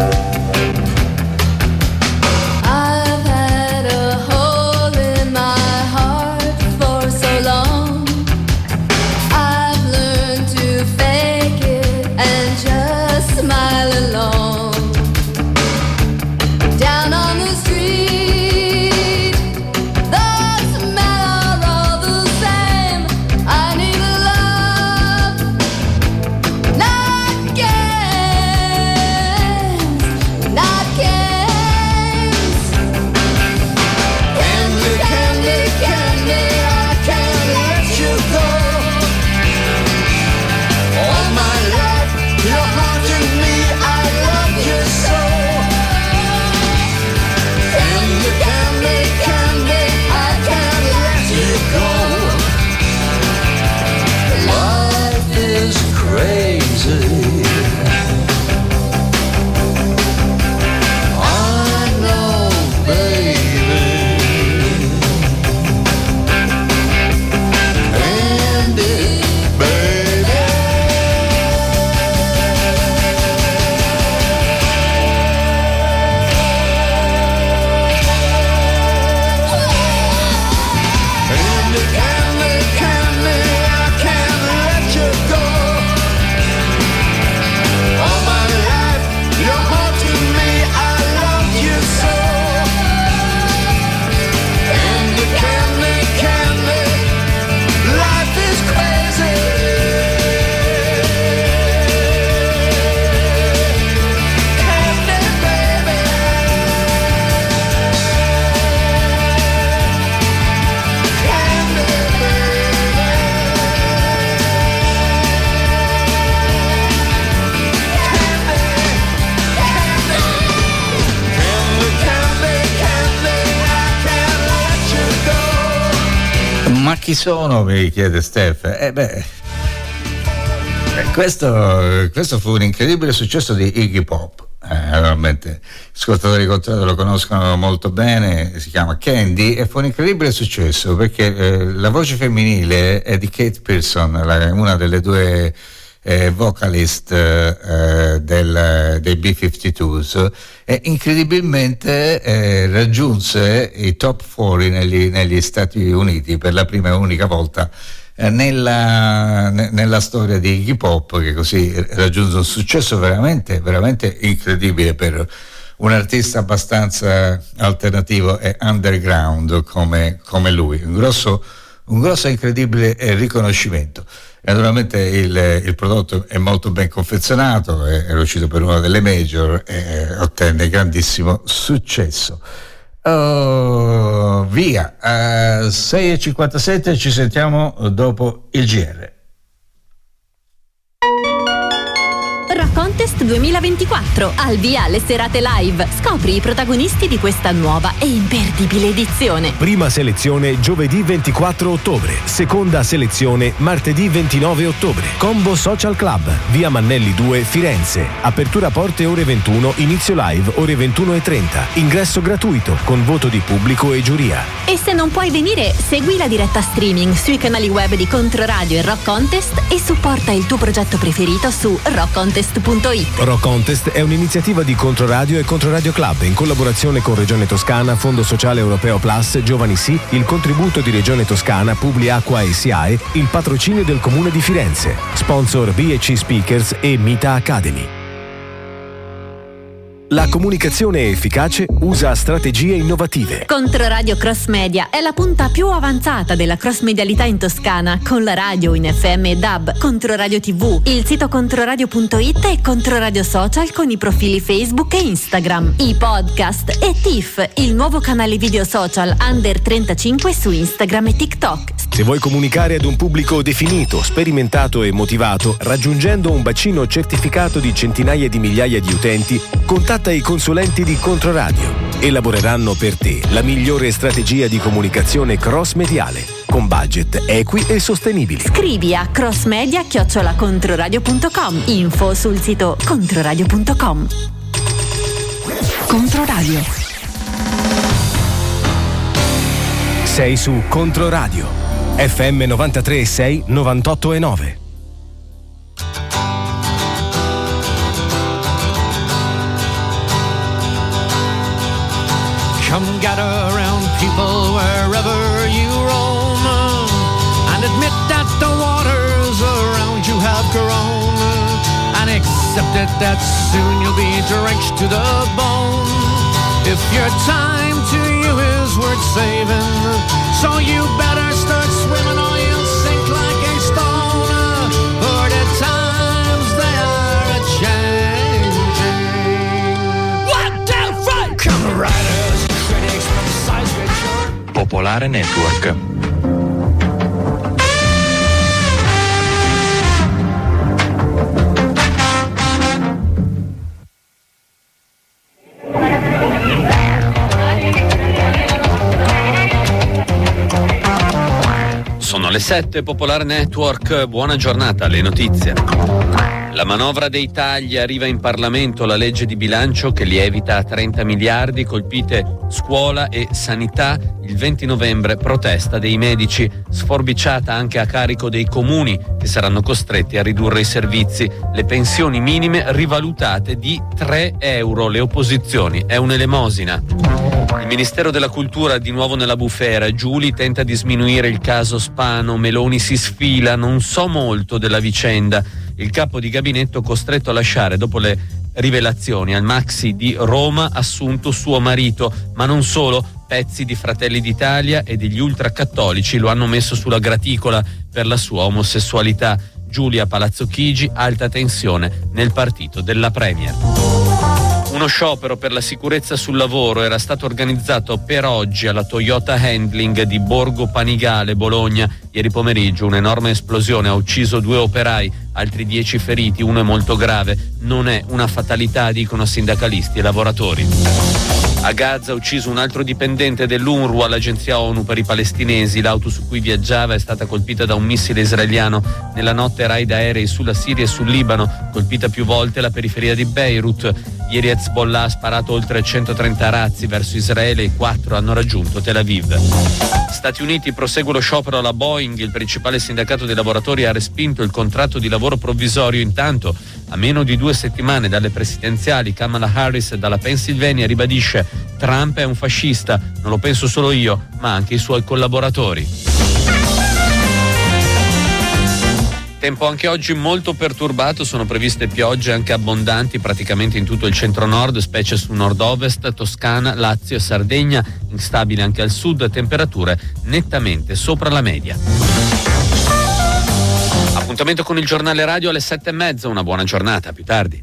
I've had a hole in my heart for so long. I've learned to fake it and just smile along. Down on the street, the smell all the same. I need love, not games, not games. Candy, candy, candy, I can't let you go. All my life you're haunting me, I love you so. Candy, candy, candy, I can't let you go. Life is crazy. I know, baby. Candy, baby. Candy, candy, candy, I can't let you go. All my life you're haunting me, I love you so. Candy, candy, candy, life is crazy. Candy, baby. Candy, Ma chi sono, mi chiede Steph? Eh beh, eh, questo, questo fu un incredibile successo di Iggy Pop. Eh, naturalmente gli ascoltatori di Contrario lo conoscono molto bene, si chiama Candy, e fu un incredibile successo perché eh, la voce femminile è di Kate Pearson, la, una delle due eh, vocalist eh, de, del, dei B cinquantadue e incredibilmente eh, raggiunse i top quattro negli, negli Stati Uniti per la prima e unica volta eh, nella, ne, nella storia di hip hop, che così raggiunse un successo veramente, veramente incredibile per un artista abbastanza alternativo e underground come, come lui. Un grosso, un grosso e incredibile riconoscimento. Naturalmente il, il prodotto è molto ben confezionato, è, è uscito per una delle major e ottenne grandissimo successo. Oh, via, uh, sei e cinquantasette, ci sentiamo dopo il G R. Rock Contest duemilaventiquattro, al via le serate live. Scopri i protagonisti di questa nuova e imperdibile edizione. Prima selezione giovedì ventiquattro ottobre, seconda selezione martedì ventinove ottobre. Combo Social Club, via Mannelli due, Firenze. Apertura porte ore ventuno, inizio live ore ventuno e trenta. Ingresso gratuito, con voto di pubblico e giuria. E se non puoi venire, segui la diretta streaming sui canali web di Controradio e Rock Contest e supporta il tuo progetto preferito su rock contest punto it. Rock Contest è un'iniziativa di Controradio e Controradio Club in collaborazione con Regione Toscana, Fondo Sociale Europeo Plus, Giovani Sì, il contributo di Regione Toscana, Publiacqua e SIAE, il patrocinio del Comune di Firenze. Sponsor B e C Speakers e Mita Academy. La comunicazione efficace usa strategie innovative. Controradio Cross Media è la punta più avanzata della cross medialità in Toscana, con la radio in F M e D A B, Controradio tivù, il sito controradio punto it e Controradio Social con i profili Facebook e Instagram, i podcast e T I F, il nuovo canale video social under trentacinque su Instagram e TikTok. Se vuoi comunicare ad un pubblico definito, sperimentato e motivato, raggiungendo un bacino certificato di centinaia di migliaia di utenti, contatta i consulenti di Controradio. Elaboreranno per te la migliore strategia di comunicazione cross-mediale, con budget equi e sostenibili. Scrivi a crossmedia chiocciola controradio punto com. Info sul sito controradio punto com. Controradio. Sei su Controradio. F M novantatré e sei, novantotto e nove. Come gather around people wherever you roam, and admit that the waters around you have grown, and accept it that soon you'll be drenched to the bone. If your time to you is worth saving, so you better start swimming or you'll sink like a stone, for the times they are a-changing. One, two, three! Come riders, critics, criticize with your... Popolare Network. Sono le sette, Popolare Network, buona giornata, le notizie. La manovra dei tagli, arriva in Parlamento la legge di bilancio che lievita a trenta miliardi, colpite scuola e sanità. Il venti novembre protesta dei medici, sforbiciata anche a carico dei comuni che saranno costretti a ridurre i servizi. Le pensioni minime rivalutate di tre euro, le opposizioni, è un'elemosina. Il Ministero della Cultura di nuovo nella bufera, Giuli tenta di sminuire il caso Spano, Meloni si sfila, non so molto della vicenda. Il capo di gabinetto costretto a lasciare dopo le rivelazioni al Maxi di Roma assunto suo marito, ma non solo, pezzi di Fratelli d'Italia e degli ultracattolici lo hanno messo sulla graticola per la sua omosessualità. Giulia Palazzo Chigi, alta tensione nel partito della Premier. Uno sciopero per la sicurezza sul lavoro era stato organizzato per oggi alla Toyota Handling di Borgo Panigale, Bologna. Ieri pomeriggio un'enorme esplosione ha ucciso due operai, altri dieci feriti, uno è molto grave. Non è una fatalità, dicono sindacalisti e lavoratori. A Gaza ucciso un altro dipendente dell'UNRWA, l'agenzia ONU per i palestinesi. L'auto su cui viaggiava è stata colpita da un missile israeliano. Nella notte raid aerei sulla Siria e sul Libano, colpita più volte la periferia di Beirut. Ieri Hezbollah ha sparato oltre centotrenta razzi verso Israele e quattro hanno raggiunto Tel Aviv. Stati Uniti, prosegue lo sciopero alla Boeing, il principale sindacato dei lavoratori ha respinto il contratto di lavoro provvisorio. Intanto, a meno di due settimane dalle presidenziali, Kamala Harris dalla Pennsylvania ribadisce: Trump è un fascista, non lo penso solo io, ma anche i suoi collaboratori. Tempo anche oggi molto perturbato, sono previste piogge anche abbondanti praticamente in tutto il centro-nord, specie su nord-ovest, Toscana, Lazio e Sardegna, instabile anche al sud, temperature nettamente sopra la media. Appuntamento con il giornale radio alle sette e mezza, una buona giornata, a più tardi.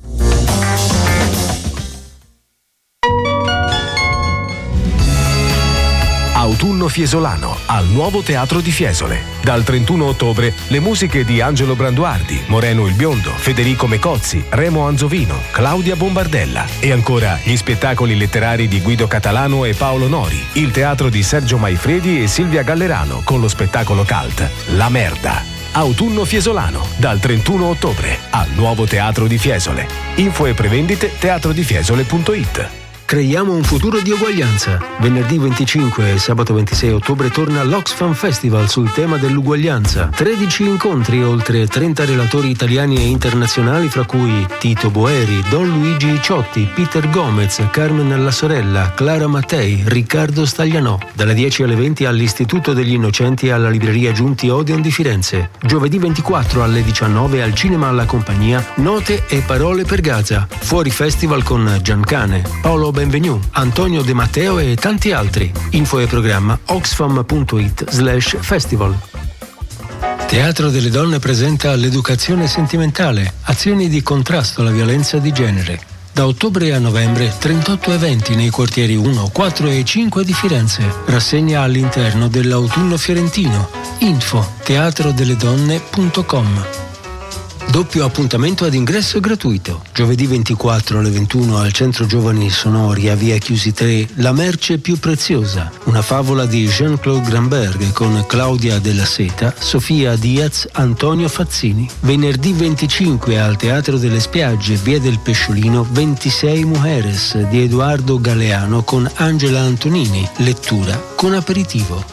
Autunno Fiesolano al Nuovo Teatro di Fiesole. Dal trentuno ottobre le musiche di Angelo Branduardi, Moreno il Biondo, Federico Mecozzi, Remo Anzovino, Claudia Bombardella e ancora gli spettacoli letterari di Guido Catalano e Paolo Nori, il teatro di Sergio Maifredi e Silvia Gallerano con lo spettacolo cult La Merda. Autunno Fiesolano dal trentuno ottobre al Nuovo Teatro di Fiesole. Info e prevendite teatro di fiesole punto it. Creiamo un futuro di uguaglianza. Venerdì venticinque e sabato ventisei ottobre torna l'Oxfam Festival sul tema dell'uguaglianza. tredici incontri, oltre trenta relatori italiani e internazionali, fra cui Tito Boeri, Don Luigi Ciotti, Peter Gomez, Carmen La Sorella, Clara Mattei, Riccardo Staglianò. Dalle dieci alle venti all'Istituto degli Innocenti e alla libreria Giunti Odeon di Firenze. Giovedì ventiquattro alle diciannove al Cinema alla Compagnia, Note e parole per Gaza. Fuori festival con Giancane, Paolo Benvenu, Antonio De Matteo e tanti altri. Info e programma oxfam punto it slash festival. Teatro delle Donne presenta l'educazione sentimentale, azioni di contrasto alla violenza di genere. Da ottobre a novembre trentotto eventi nei quartieri uno, quattro e cinque di Firenze. Rassegna all'interno dell'autunno fiorentino. Info teatro delle donne punto com. Doppio appuntamento ad ingresso gratuito. Giovedì ventiquattro alle ventuno al Centro Giovani Sonori a Via Chiusi tre, La merce più preziosa, una favola di Jean-Claude Gramberg con Claudia Della Seta, Sofia Diaz, Antonio Fazzini. Venerdì venticinque al Teatro delle Spiagge, Via del Pesciolino, ventisei Mujeres di Edoardo Galeano con Angela Antonini, lettura con aperitivo.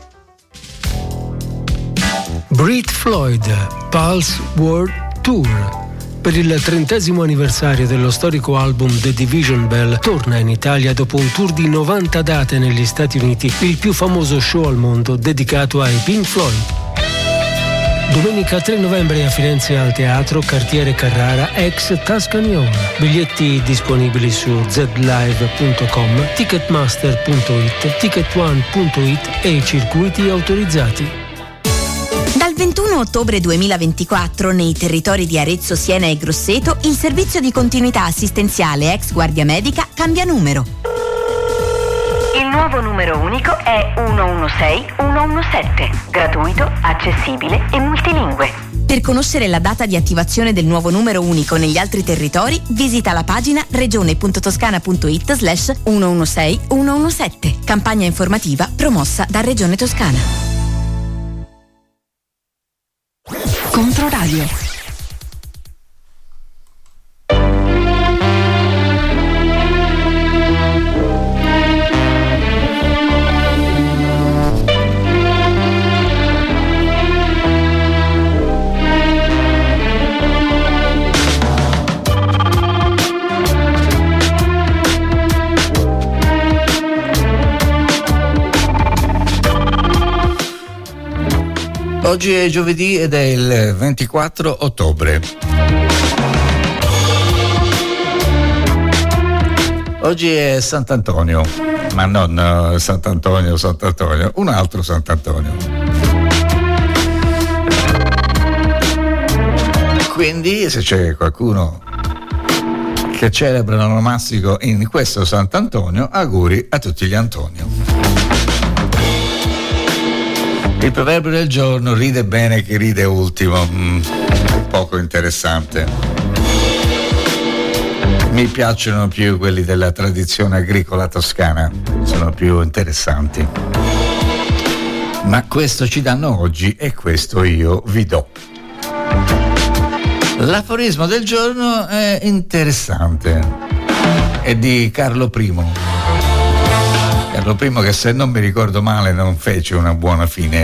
Brit Floyd, Pulse World Tour. Per il trentesimo anniversario dello storico album The Division Bell torna in Italia dopo un tour di novanta date negli Stati Uniti, il più famoso show al mondo dedicato ai Pink Floyd. Domenica tre novembre a Firenze al Teatro Cartiere Carrara ex Tuscany Hall. Biglietti disponibili su zlive punto com, ticketmaster punto it, ticketone punto it e i circuiti autorizzati. Dal ventuno ottobre duemilaventiquattro nei territori di Arezzo, Siena e Grosseto il servizio di continuità assistenziale ex Guardia Medica cambia numero. Il nuovo numero unico è uno uno sei uno uno sette, gratuito, accessibile e multilingue. Per conoscere la data di attivazione del nuovo numero unico negli altri territori, visita la pagina regione punto toscana punto it slash uno uno sei uno uno sette. Campagna informativa promossa da Regione Toscana. Controradio. Oggi è giovedì ed è il ventiquattro ottobre. Oggi è Sant'Antonio, ma non Sant'Antonio, Sant'Antonio, un altro Sant'Antonio. Quindi se c'è qualcuno che celebra l'onomastico in questo Sant'Antonio, auguri a tutti gli Antonio. Il proverbio del giorno: ride bene chi ride ultimo. Mm, poco interessante. Mi piacciono più quelli della tradizione agricola toscana, sono più interessanti. Ma questo ci danno oggi e questo io vi do. L'aforismo del giorno è interessante. è di Carlo Primo. Carlo Primo che, se non mi ricordo male, non fece una buona fine.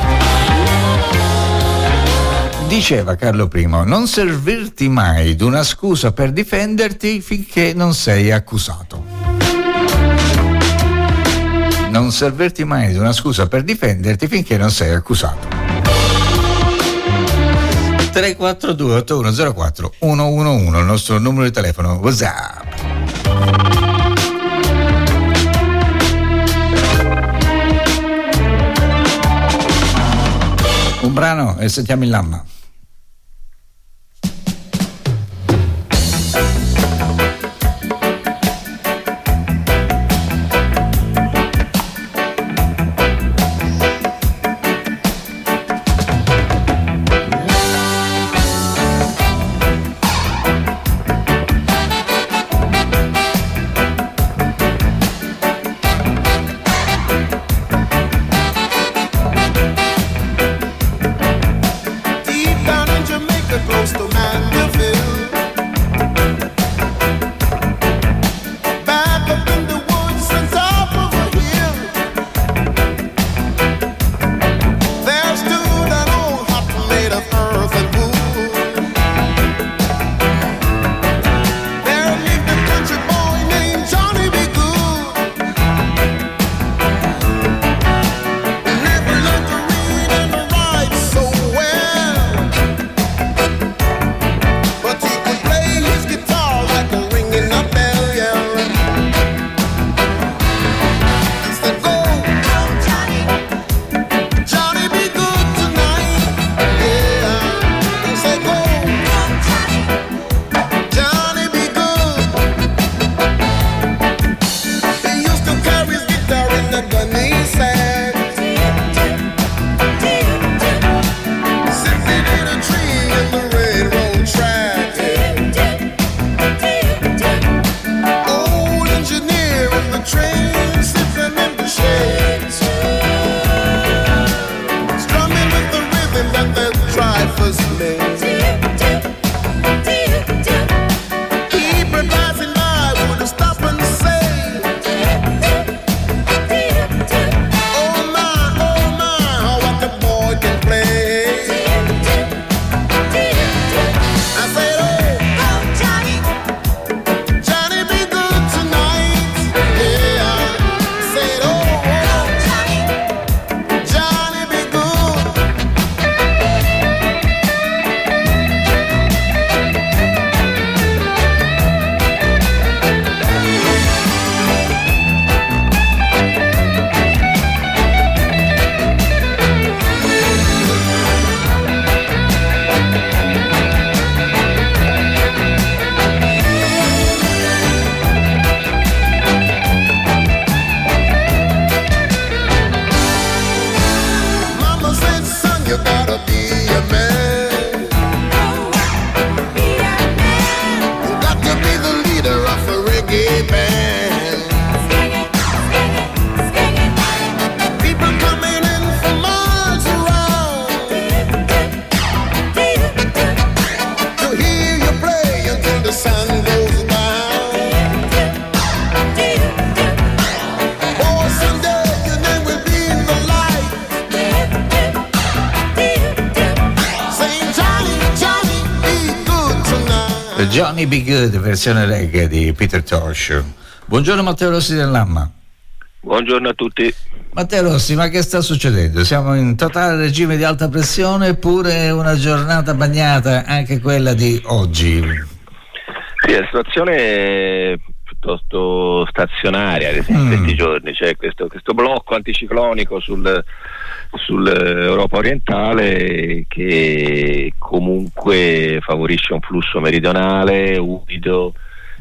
Diceva Carlo Primo: non servirti mai d'una scusa per difenderti finché non sei accusato. Non servirti mai d'una scusa per difenderti finché non sei accusato. tre quattro due otto uno zero quattro uno uno uno, il nostro numero di telefono WhatsApp. Un brano e sentiamo il Lamma. Johnny Be Good, versione reggae di Peter Tosh. Buongiorno Matteo Rossi del Lamma. Buongiorno a tutti. Matteo Rossi, ma che sta succedendo? Siamo in totale regime di alta pressione oppure una giornata bagnata, anche quella di oggi? Sì, la situazione è piuttosto stazionaria in mm. questi giorni, c'è questo, questo blocco anticiclonico sul sull'Europa orientale che comunque favorisce un flusso meridionale umido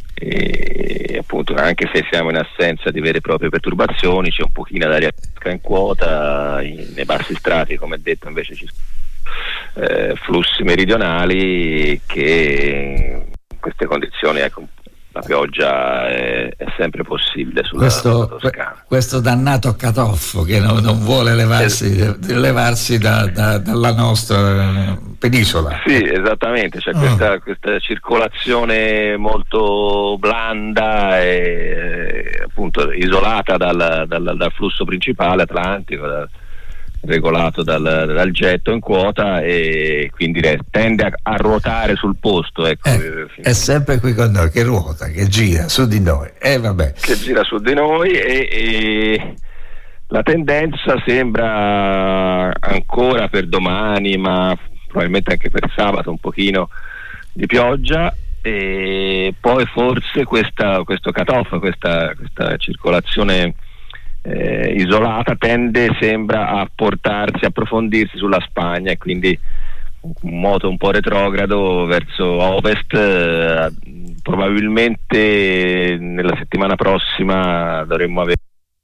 e appunto, anche se siamo in assenza di vere e proprie perturbazioni, c'è un pochino d'aria in quota nei bassi strati, come detto. Invece ci sono eh, flussi meridionali che in queste condizioni, ecco, la pioggia è, è sempre possibile sulla, questo, sulla Toscana. Questo dannato catoffo che non, non vuole levarsi, es- levarsi da, da, dalla nostra penisola. Sì, esattamente, c'è Ah. questa, questa circolazione molto blanda e appunto isolata dal, dal, dal flusso principale atlantico, dal, regolato dal, dal getto in quota, e quindi re- tende a, a ruotare sul posto, ecco. Eh, è sempre qui con noi, che ruota, che gira su di noi, e eh, vabbè. Che gira su di noi, e, e la tendenza sembra ancora per domani, ma probabilmente anche per sabato, un pochino di pioggia, e poi forse questa, questo cut-off, questa, questa circolazione eh, isolata tende, sembra, a portarsi, a approfondirsi sulla Spagna, e quindi un moto un po' retrogrado verso ovest. Eh, probabilmente nella settimana prossima dovremmo avere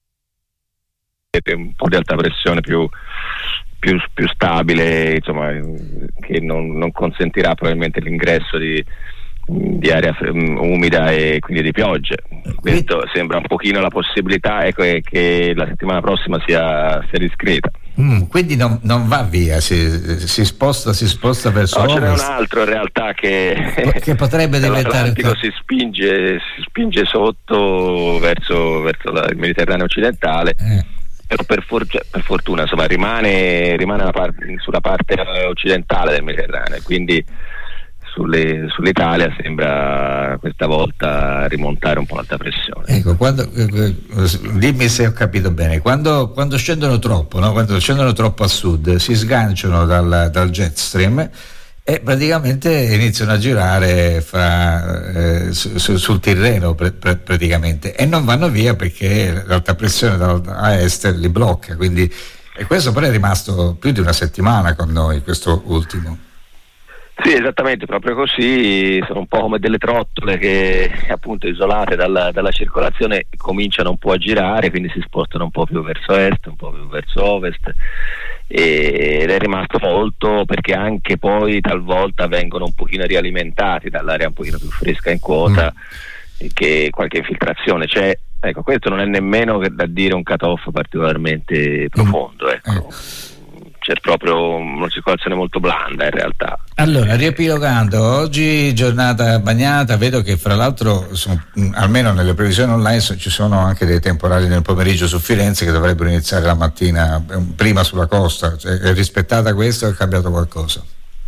un po' di alta pressione più, più, più stabile, insomma, che non, non consentirà probabilmente l'ingresso di, di aria umida e quindi di piogge. Questo sembra un pochino la possibilità, ecco, che la settimana prossima sia, sia discreta. Mm, quindi non, non va via, si, si sposta si sposta verso no, ce n'è un ovest. altro in realtà che, che potrebbe diventare l'Atlantico si spinge si spinge sotto verso, verso la, il Mediterraneo occidentale, eh. però per, for- per fortuna insomma rimane, rimane la part- sulla parte occidentale del Mediterraneo, quindi sulle, sull'Italia sembra questa volta rimontare un po' l'alta pressione. Ecco, quando, eh, dimmi se ho capito bene, quando, quando scendono troppo, no? Quando scendono troppo a sud, si sganciano dal, dal jet stream e praticamente iniziano a girare fra, eh, su, su, sul Tirreno pre, pre, praticamente, e non vanno via perché l'alta pressione da, a est li blocca, quindi, e questo poi è rimasto più di una settimana con noi, questo ultimo. Sì, esattamente, proprio così. Sono un po' come delle trottole che, appunto, isolate dalla, dalla circolazione, cominciano un po' a girare, quindi si spostano un po' più verso est, un po' più verso ovest, ed è rimasto molto, perché anche poi talvolta vengono un pochino rialimentati dall'aria un pochino più fresca in quota, mm. che qualche infiltrazione c'è. Ecco, questo non è nemmeno da dire un cut-off particolarmente profondo, ecco. Mm. C'è proprio una circolazione molto blanda in realtà. Allora, riepilogando, oggi giornata bagnata, vedo che fra l'altro sono, almeno nelle previsioni online so, ci sono anche dei temporali nel pomeriggio su Firenze che dovrebbero iniziare la mattina prima sulla costa. Cioè, è rispettata questo o è cambiato qualcosa?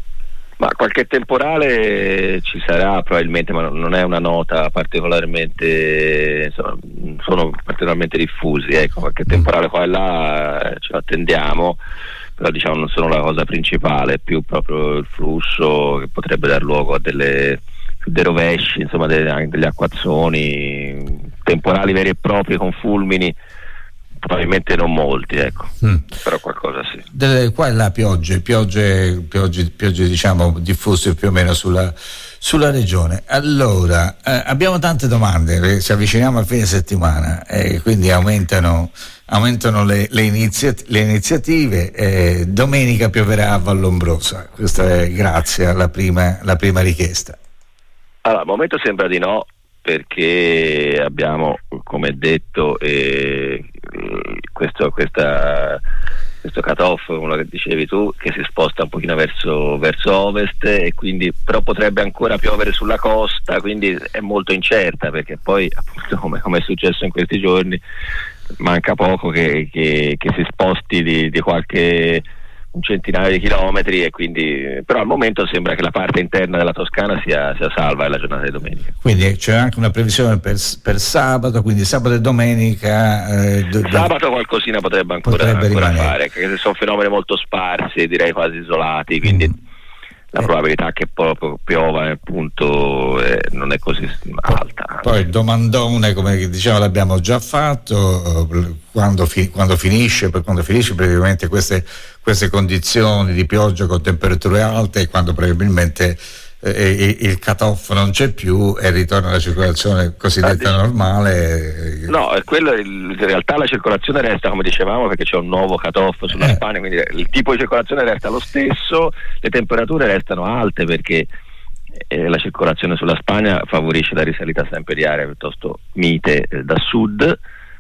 Ma qualche temporale ci sarà probabilmente, ma non è una nota particolarmente, insomma, sono particolarmente diffusi, ecco, qualche temporale qua e là ce lo attendiamo, però diciamo non sono la cosa principale, è più proprio il flusso che potrebbe dar luogo a delle, dei rovesci, insomma, delle, anche degli acquazzoni, temporali veri e propri con fulmini. Probabilmente non molti, ecco, mm. però qualcosa sì. Delle, qua e là piogge, piogge, piogge, piogge diciamo diffuse più o meno sulla, sulla regione. Allora, eh, abbiamo tante domande, ci avviciniamo a fine settimana e quindi aumentano, aumentano le, le, iniziat- le iniziative. Eh, domenica pioverà a Vallombrosa, questa è grazie alla prima, la prima richiesta. Allora, al momento sembra di no, perché abbiamo, come detto, eh, questo, questa, questo cut-off, come che dicevi tu, che si sposta un pochino verso, verso ovest, e quindi però potrebbe ancora piovere sulla costa, quindi è molto incerta, perché poi appunto come, come è successo in questi giorni manca poco che, che, che si sposti di, di qualche un centinaio di chilometri, e quindi però al momento sembra che la parte interna della Toscana sia, sia salva nella giornata di domenica. Quindi c'è anche una previsione per, per sabato, quindi sabato e domenica. Eh, do, sabato qualcosina potrebbe ancora, potrebbe ancora fare, anche se sono fenomeni molto sparsi, direi quasi isolati, quindi mm. la probabilità che proprio piova nel punto eh, non è così alta. Poi il domandone, come diciamo, l'abbiamo già fatto, quando, fi, quando finisce, per quando finisce praticamente queste, queste condizioni di pioggia con temperature alte, e quando probabilmente eh, il cut-off non c'è più e ritorna alla circolazione cosiddetta normale. No, quello, in realtà la circolazione resta, come dicevamo, perché c'è un nuovo cut-off sulla eh. Spagna, quindi il tipo di circolazione resta lo stesso, le temperature restano alte perché eh, la circolazione sulla Spagna favorisce la risalita sempre di aria piuttosto mite eh, da sud,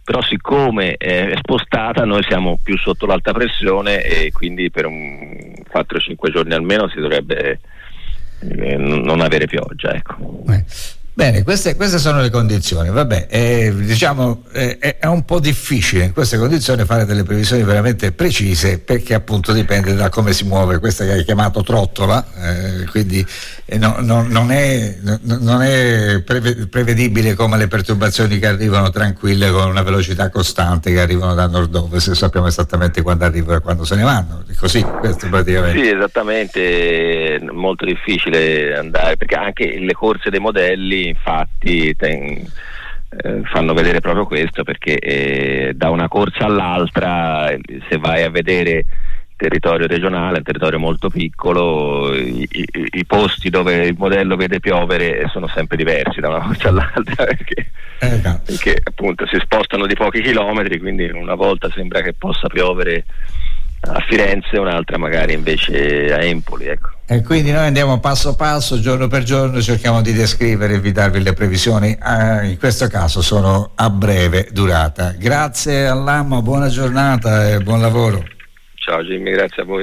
però siccome è spostata noi siamo più sotto l'alta pressione e quindi per un quattro cinque giorni almeno si dovrebbe eh, non avere pioggia, ecco. Eh. Bene, queste, queste sono le condizioni, vabbè, eh, diciamo eh, è un po' difficile in queste condizioni fare delle previsioni veramente precise, perché appunto dipende da come si muove questa che hai chiamato trottola, eh, quindi eh, no, no, non è, no, non è prevedibile come le perturbazioni che arrivano tranquille con una velocità costante, che arrivano da nord-ovest, sappiamo esattamente quando arrivano e quando se ne vanno, così, questo praticamente. Sì, esattamente, molto difficile andare, perché anche le corse dei modelli infatti ten, eh, fanno vedere proprio questo, perché eh, da una corsa all'altra, se vai a vedere il territorio regionale, un territorio molto piccolo, i, i, i posti dove il modello vede piovere sono sempre diversi da una corsa all'altra, perché, eh, no. perché appunto si spostano di pochi chilometri, quindi una volta sembra che possa piovere a Firenze, un'altra magari invece a Empoli, ecco. E quindi noi andiamo passo passo, giorno per giorno, cerchiamo di descrivere e vi darvi le previsioni, eh, in questo caso sono a breve durata. Grazie all'Ammo, buona giornata e buon lavoro. Ciao Jimmy, grazie a voi.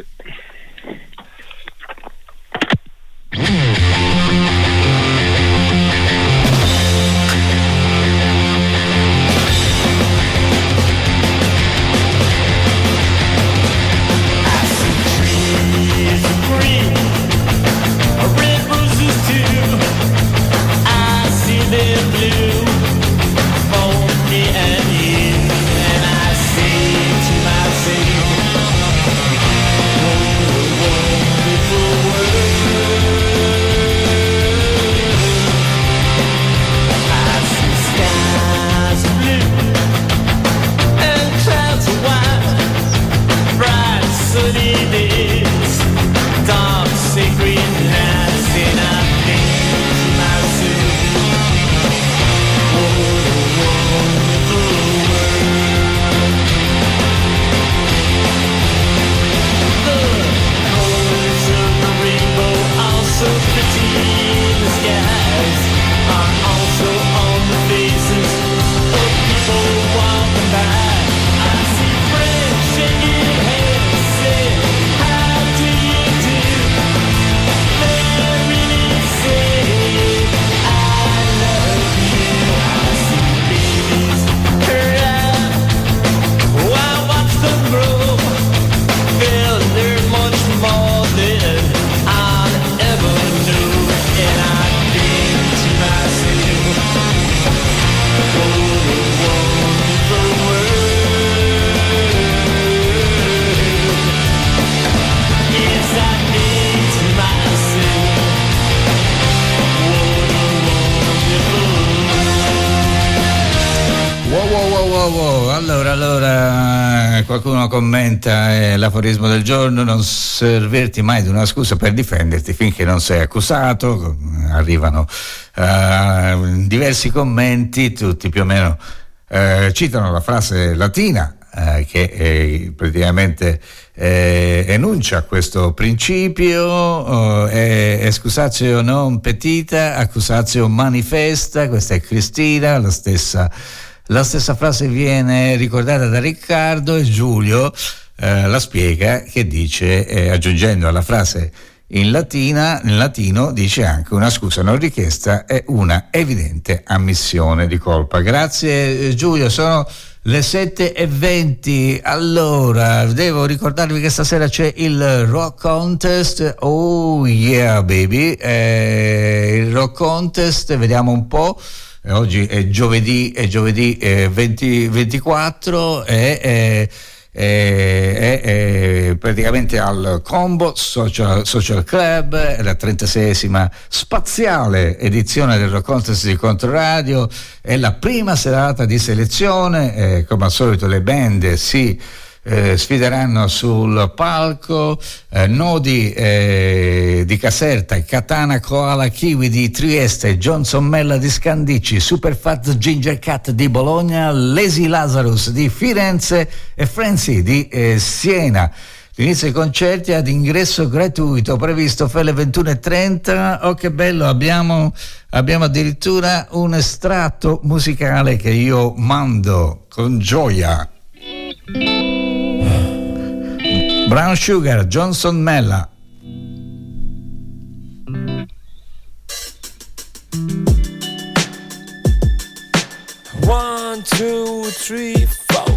Qualcuno commenta eh, l'aforismo del giorno: non servirti mai di una scusa per difenderti finché non sei accusato. Arrivano uh, diversi commenti, tutti più o meno uh, citano la frase latina uh, che eh, praticamente eh, enuncia questo principio, uh, è excusatio non petita, accusatio manifesta. Questa è Cristina, la stessa La stessa frase viene ricordata da Riccardo, e Giulio eh, la spiega, che dice, eh, aggiungendo alla frase in latina, in latino, dice anche: una scusa non richiesta è una evidente ammissione di colpa. Grazie eh, Giulio, sono le sette e venti. Allora, devo ricordarvi che stasera c'è il Rock Contest. Oh yeah baby, eh, il Rock Contest, vediamo un po'. Oggi è giovedì, è giovedì eh, venti ventiquattro e è, è, è praticamente al Combo Social, Social Club, è la trentaseiesima spaziale edizione del Rock Contest di Controradio, è la prima serata di selezione, eh, come al solito le band si Eh, sfideranno sul palco, eh, Nodi eh, di Caserta, Katana Koala Kiwi di Trieste, Johnson Mella di Scandicci, Superfat Ginger Cat di Bologna, Lazy Lazarus di Firenze e Frenzy di eh, Siena. l'inizio dei concerti ad ingresso gratuito, previsto per le ventuno e trenta. Oh, che bello, abbiamo, abbiamo addirittura un estratto musicale che io mando con gioia. Brown Sugar, Johnson Mella. One, two, three, four.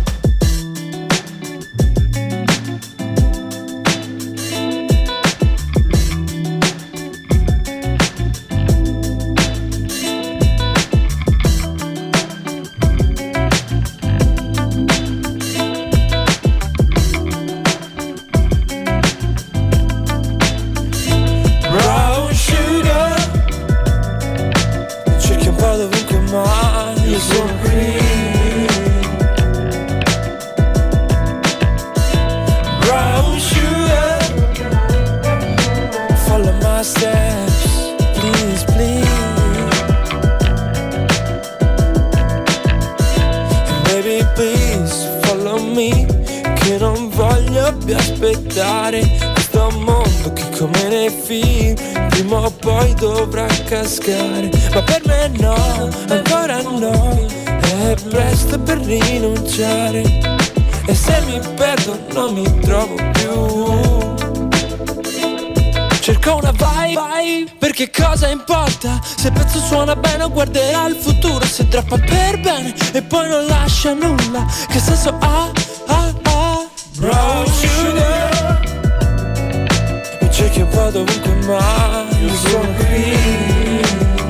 Brown sugar, cerchi un po' dovunque ma io sono qui. Brown sugar, follow my steps, please, please. And baby, please, follow me, che non voglio più aspettare questo mondo che come nei film prima o poi dovrà cascare. Ma per me no, ancora no, è presto per rinunciare. E se mi perdo non mi trovo più. Cerco una vibe, perché cosa importa? Se il pezzo suona bene o guarderà il futuro. Se troppa per bene e poi non lascia nulla, che senso ha? Ah, ah. Brown sugar, mi cerchi un po' dovunque ma io sono qui.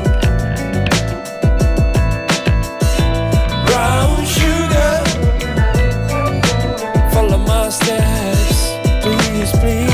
Brown sugar, follow my steps, please, please.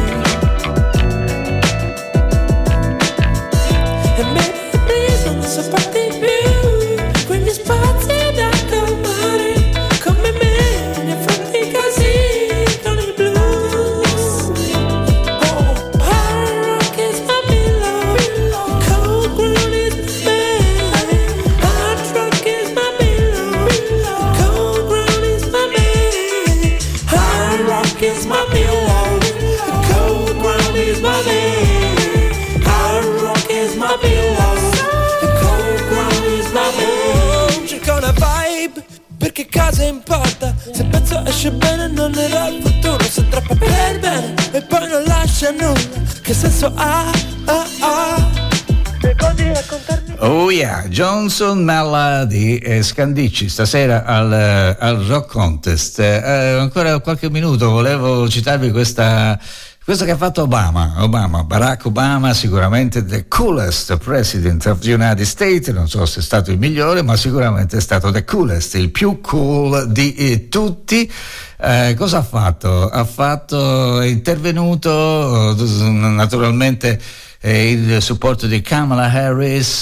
E maybe please non so farti più quegli spazi da calmare come me, ne affronti così con il blues. Oh, hard rock is my pillow, cold ground is my bed. Hard rock is my pillow, cold ground is my bed. Hard rock is my pillow, cold ground is my bed. Hard rock is my pillow, cold ground is my bed. Cerco una vibe, perché cosa importa? Se il pezzo esce bene non era il futuro. Se troppo per bene e poi non lascia nulla, che senso ha? Ah, ah. Ricordi raccontarmi? Oh yeah, Johnson Mella di eh, Scandicci stasera al, eh, al Rock Contest. Eh, ancora qualche minuto volevo citarvi questa questo che ha fatto Obama, Obama, Barack Obama, sicuramente the coolest president of the United States. Non so se è stato il migliore, ma sicuramente è stato the coolest, il più cool di eh, tutti. Eh, cosa ha fatto? Ha fatto, è intervenuto naturalmente eh, il supporto di Kamala Harris,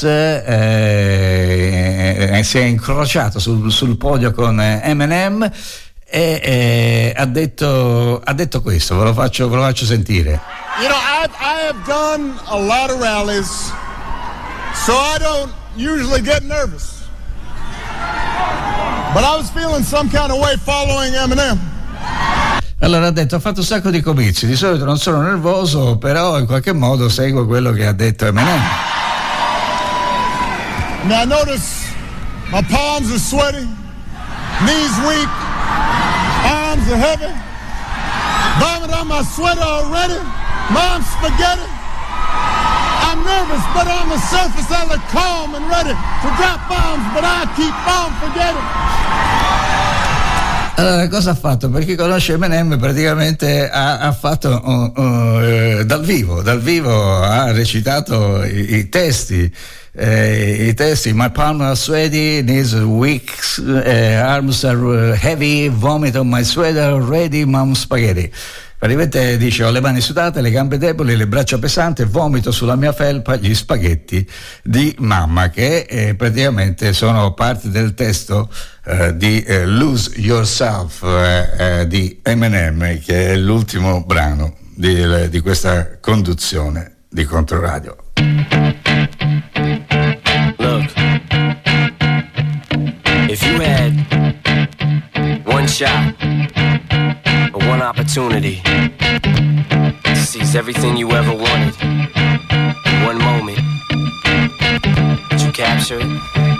eh, eh, si è incrociato sul, sul podio con Eminem e eh, ha detto ha detto questo, ve lo faccio, ve lo faccio sentire. You know, I I have done a lot of rallies, so I don't usually get nervous. But I was feeling some kind of way following Eminem. Allora ha detto, ho fatto un sacco di comizi, di solito non sono nervoso, però in qualche modo seguo quello che ha detto Eminem. Now I notice my palms are sweaty, knees weak, arms are heavy, vomit on my sweater already, mom's spaghetti. I'm nervous, but on the surface I look calm and ready to drop bombs, but I keep on forgetting. Allora, cosa ha fatto? Per chi conosce Eminem, praticamente ha, ha fatto uh, uh, eh, dal vivo, dal vivo ha recitato i, i testi. Eh, I testi: my palms are sweaty, knees are weak, eh, arms are heavy, vomit on my sweater, ready, mom spaghetti. Praticamente dice: ho le mani sudate, le gambe deboli, le braccia pesanti, vomito sulla mia felpa gli spaghetti di mamma, che eh, praticamente sono parte del testo eh, di eh, Lose Yourself eh, eh, di Eminem, che è l'ultimo brano di, di questa conduzione di Controradio. Look, if you had one shot or one opportunity to seize everything you ever wanted in one moment. Did you capture it?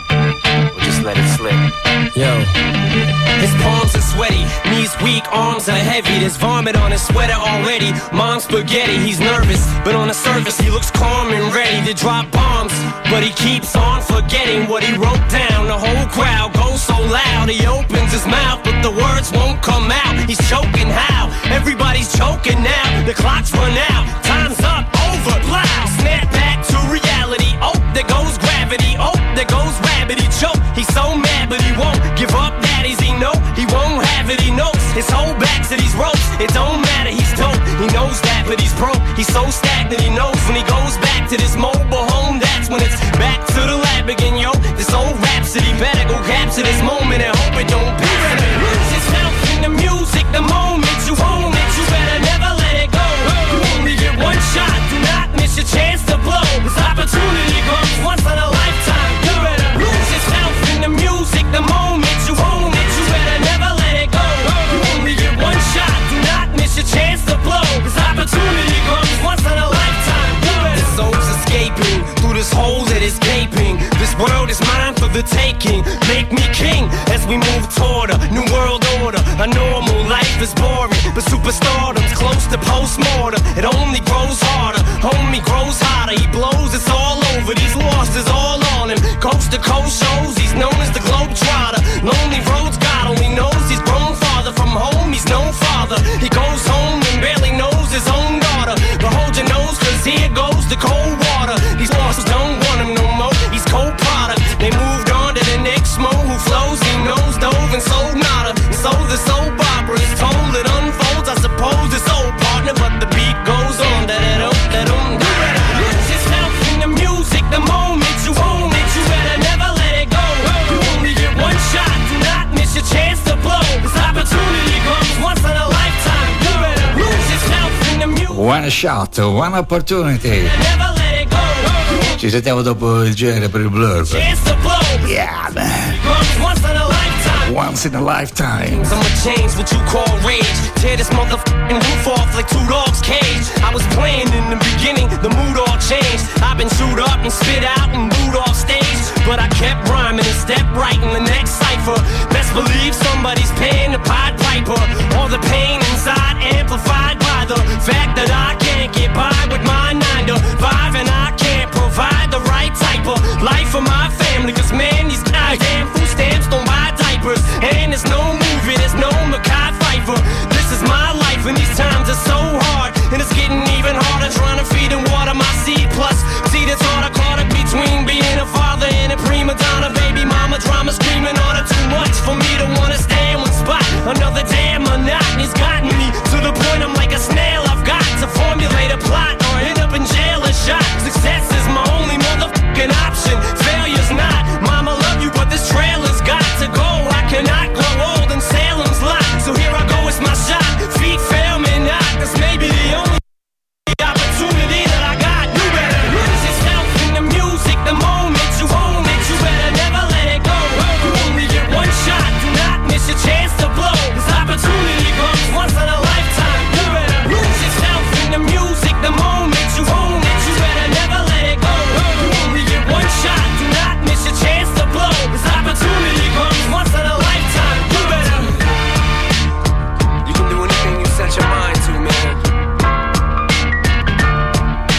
Or just let it slip? Yo. His palms are sweaty, knees weak, arms are heavy. There's vomit on his sweater already. Mom's spaghetti, he's nervous, but on the surface he looks calm and ready to drop bombs. But he keeps on forgetting what he wrote down. The whole crowd goes so loud, he opens his mouth, but the words won't come out. He's choking how? Everybody's choking now. The clock's run out, time's up, over, plow. Snap back to reality, oh, there goes gravity. Oh, there goes rabbit, he choke. He's so mad, but he won't give up. Daddies, he know he won't have it. He knows his whole back to these ropes. It don't matter, he's dope. He knows that, but he's broke. He's so stagnant. He knows when he goes back to this mobile home, that's when it's back to the lab again. Yo, this old rhapsody better go capture this moment and hope it don't be. Lose yourself in the music. The moment you own it, you better never let it go. You only get one shot. Do not miss your chance to blow. This opportunity comes once in a lifetime. You better lose yourself in the music. The moment you own it, you better never let it go. You only get one shot. Do not miss your chance to blow. This opportunity comes once in a lifetime. You better. The soul's escaping through this hole that is gaping. This world is mine for the taking. Make me king as we move toward a new world order. A normal life is boring, but superstardom's close to postmortem. It only grows harder, homie grows hotter. He blows, it's all over. These losses all on him. Coast to coast shows, he's known as the Globetrotter. Lonely roads, God only knows he's grown farther from home. He's no father. He goes home and barely knows his own daughter. But hold your nose, cause here goes the cold water. These losses don't want him no more. He's cold product. They moved on to the next mo who flows. He knows dove and sold nada. And so the soap opera is told. It unfolds. I suppose it's old partner, but the beat goes on. Da da dum da dum. You better lose yourself in the music. The moment you own it, you better never let it go. You only get one shot. Do not miss your chance to blow. This opportunity comes once in a lifetime. You better lose yourself in the music. One shot, one opportunity. Never let it go. Ci sentiamo dopo il genere per il blurb. Chance to blow. Yeah, man. Comes once in a lifetime. Once in a lifetime. I'ma change what you call rage. Tear this motherfucking roof off like two dogs' cage. I was playing in the beginning, the mood all changed. I've been chewed up and spit out and booed off stage, but I kept rhyming and stepped right in the next cipher. Best believe somebody's paying the Pied Piper. All the pain inside amplified by the fact that I can't get by with my nine to five, and I can't provide the right type of life for my family.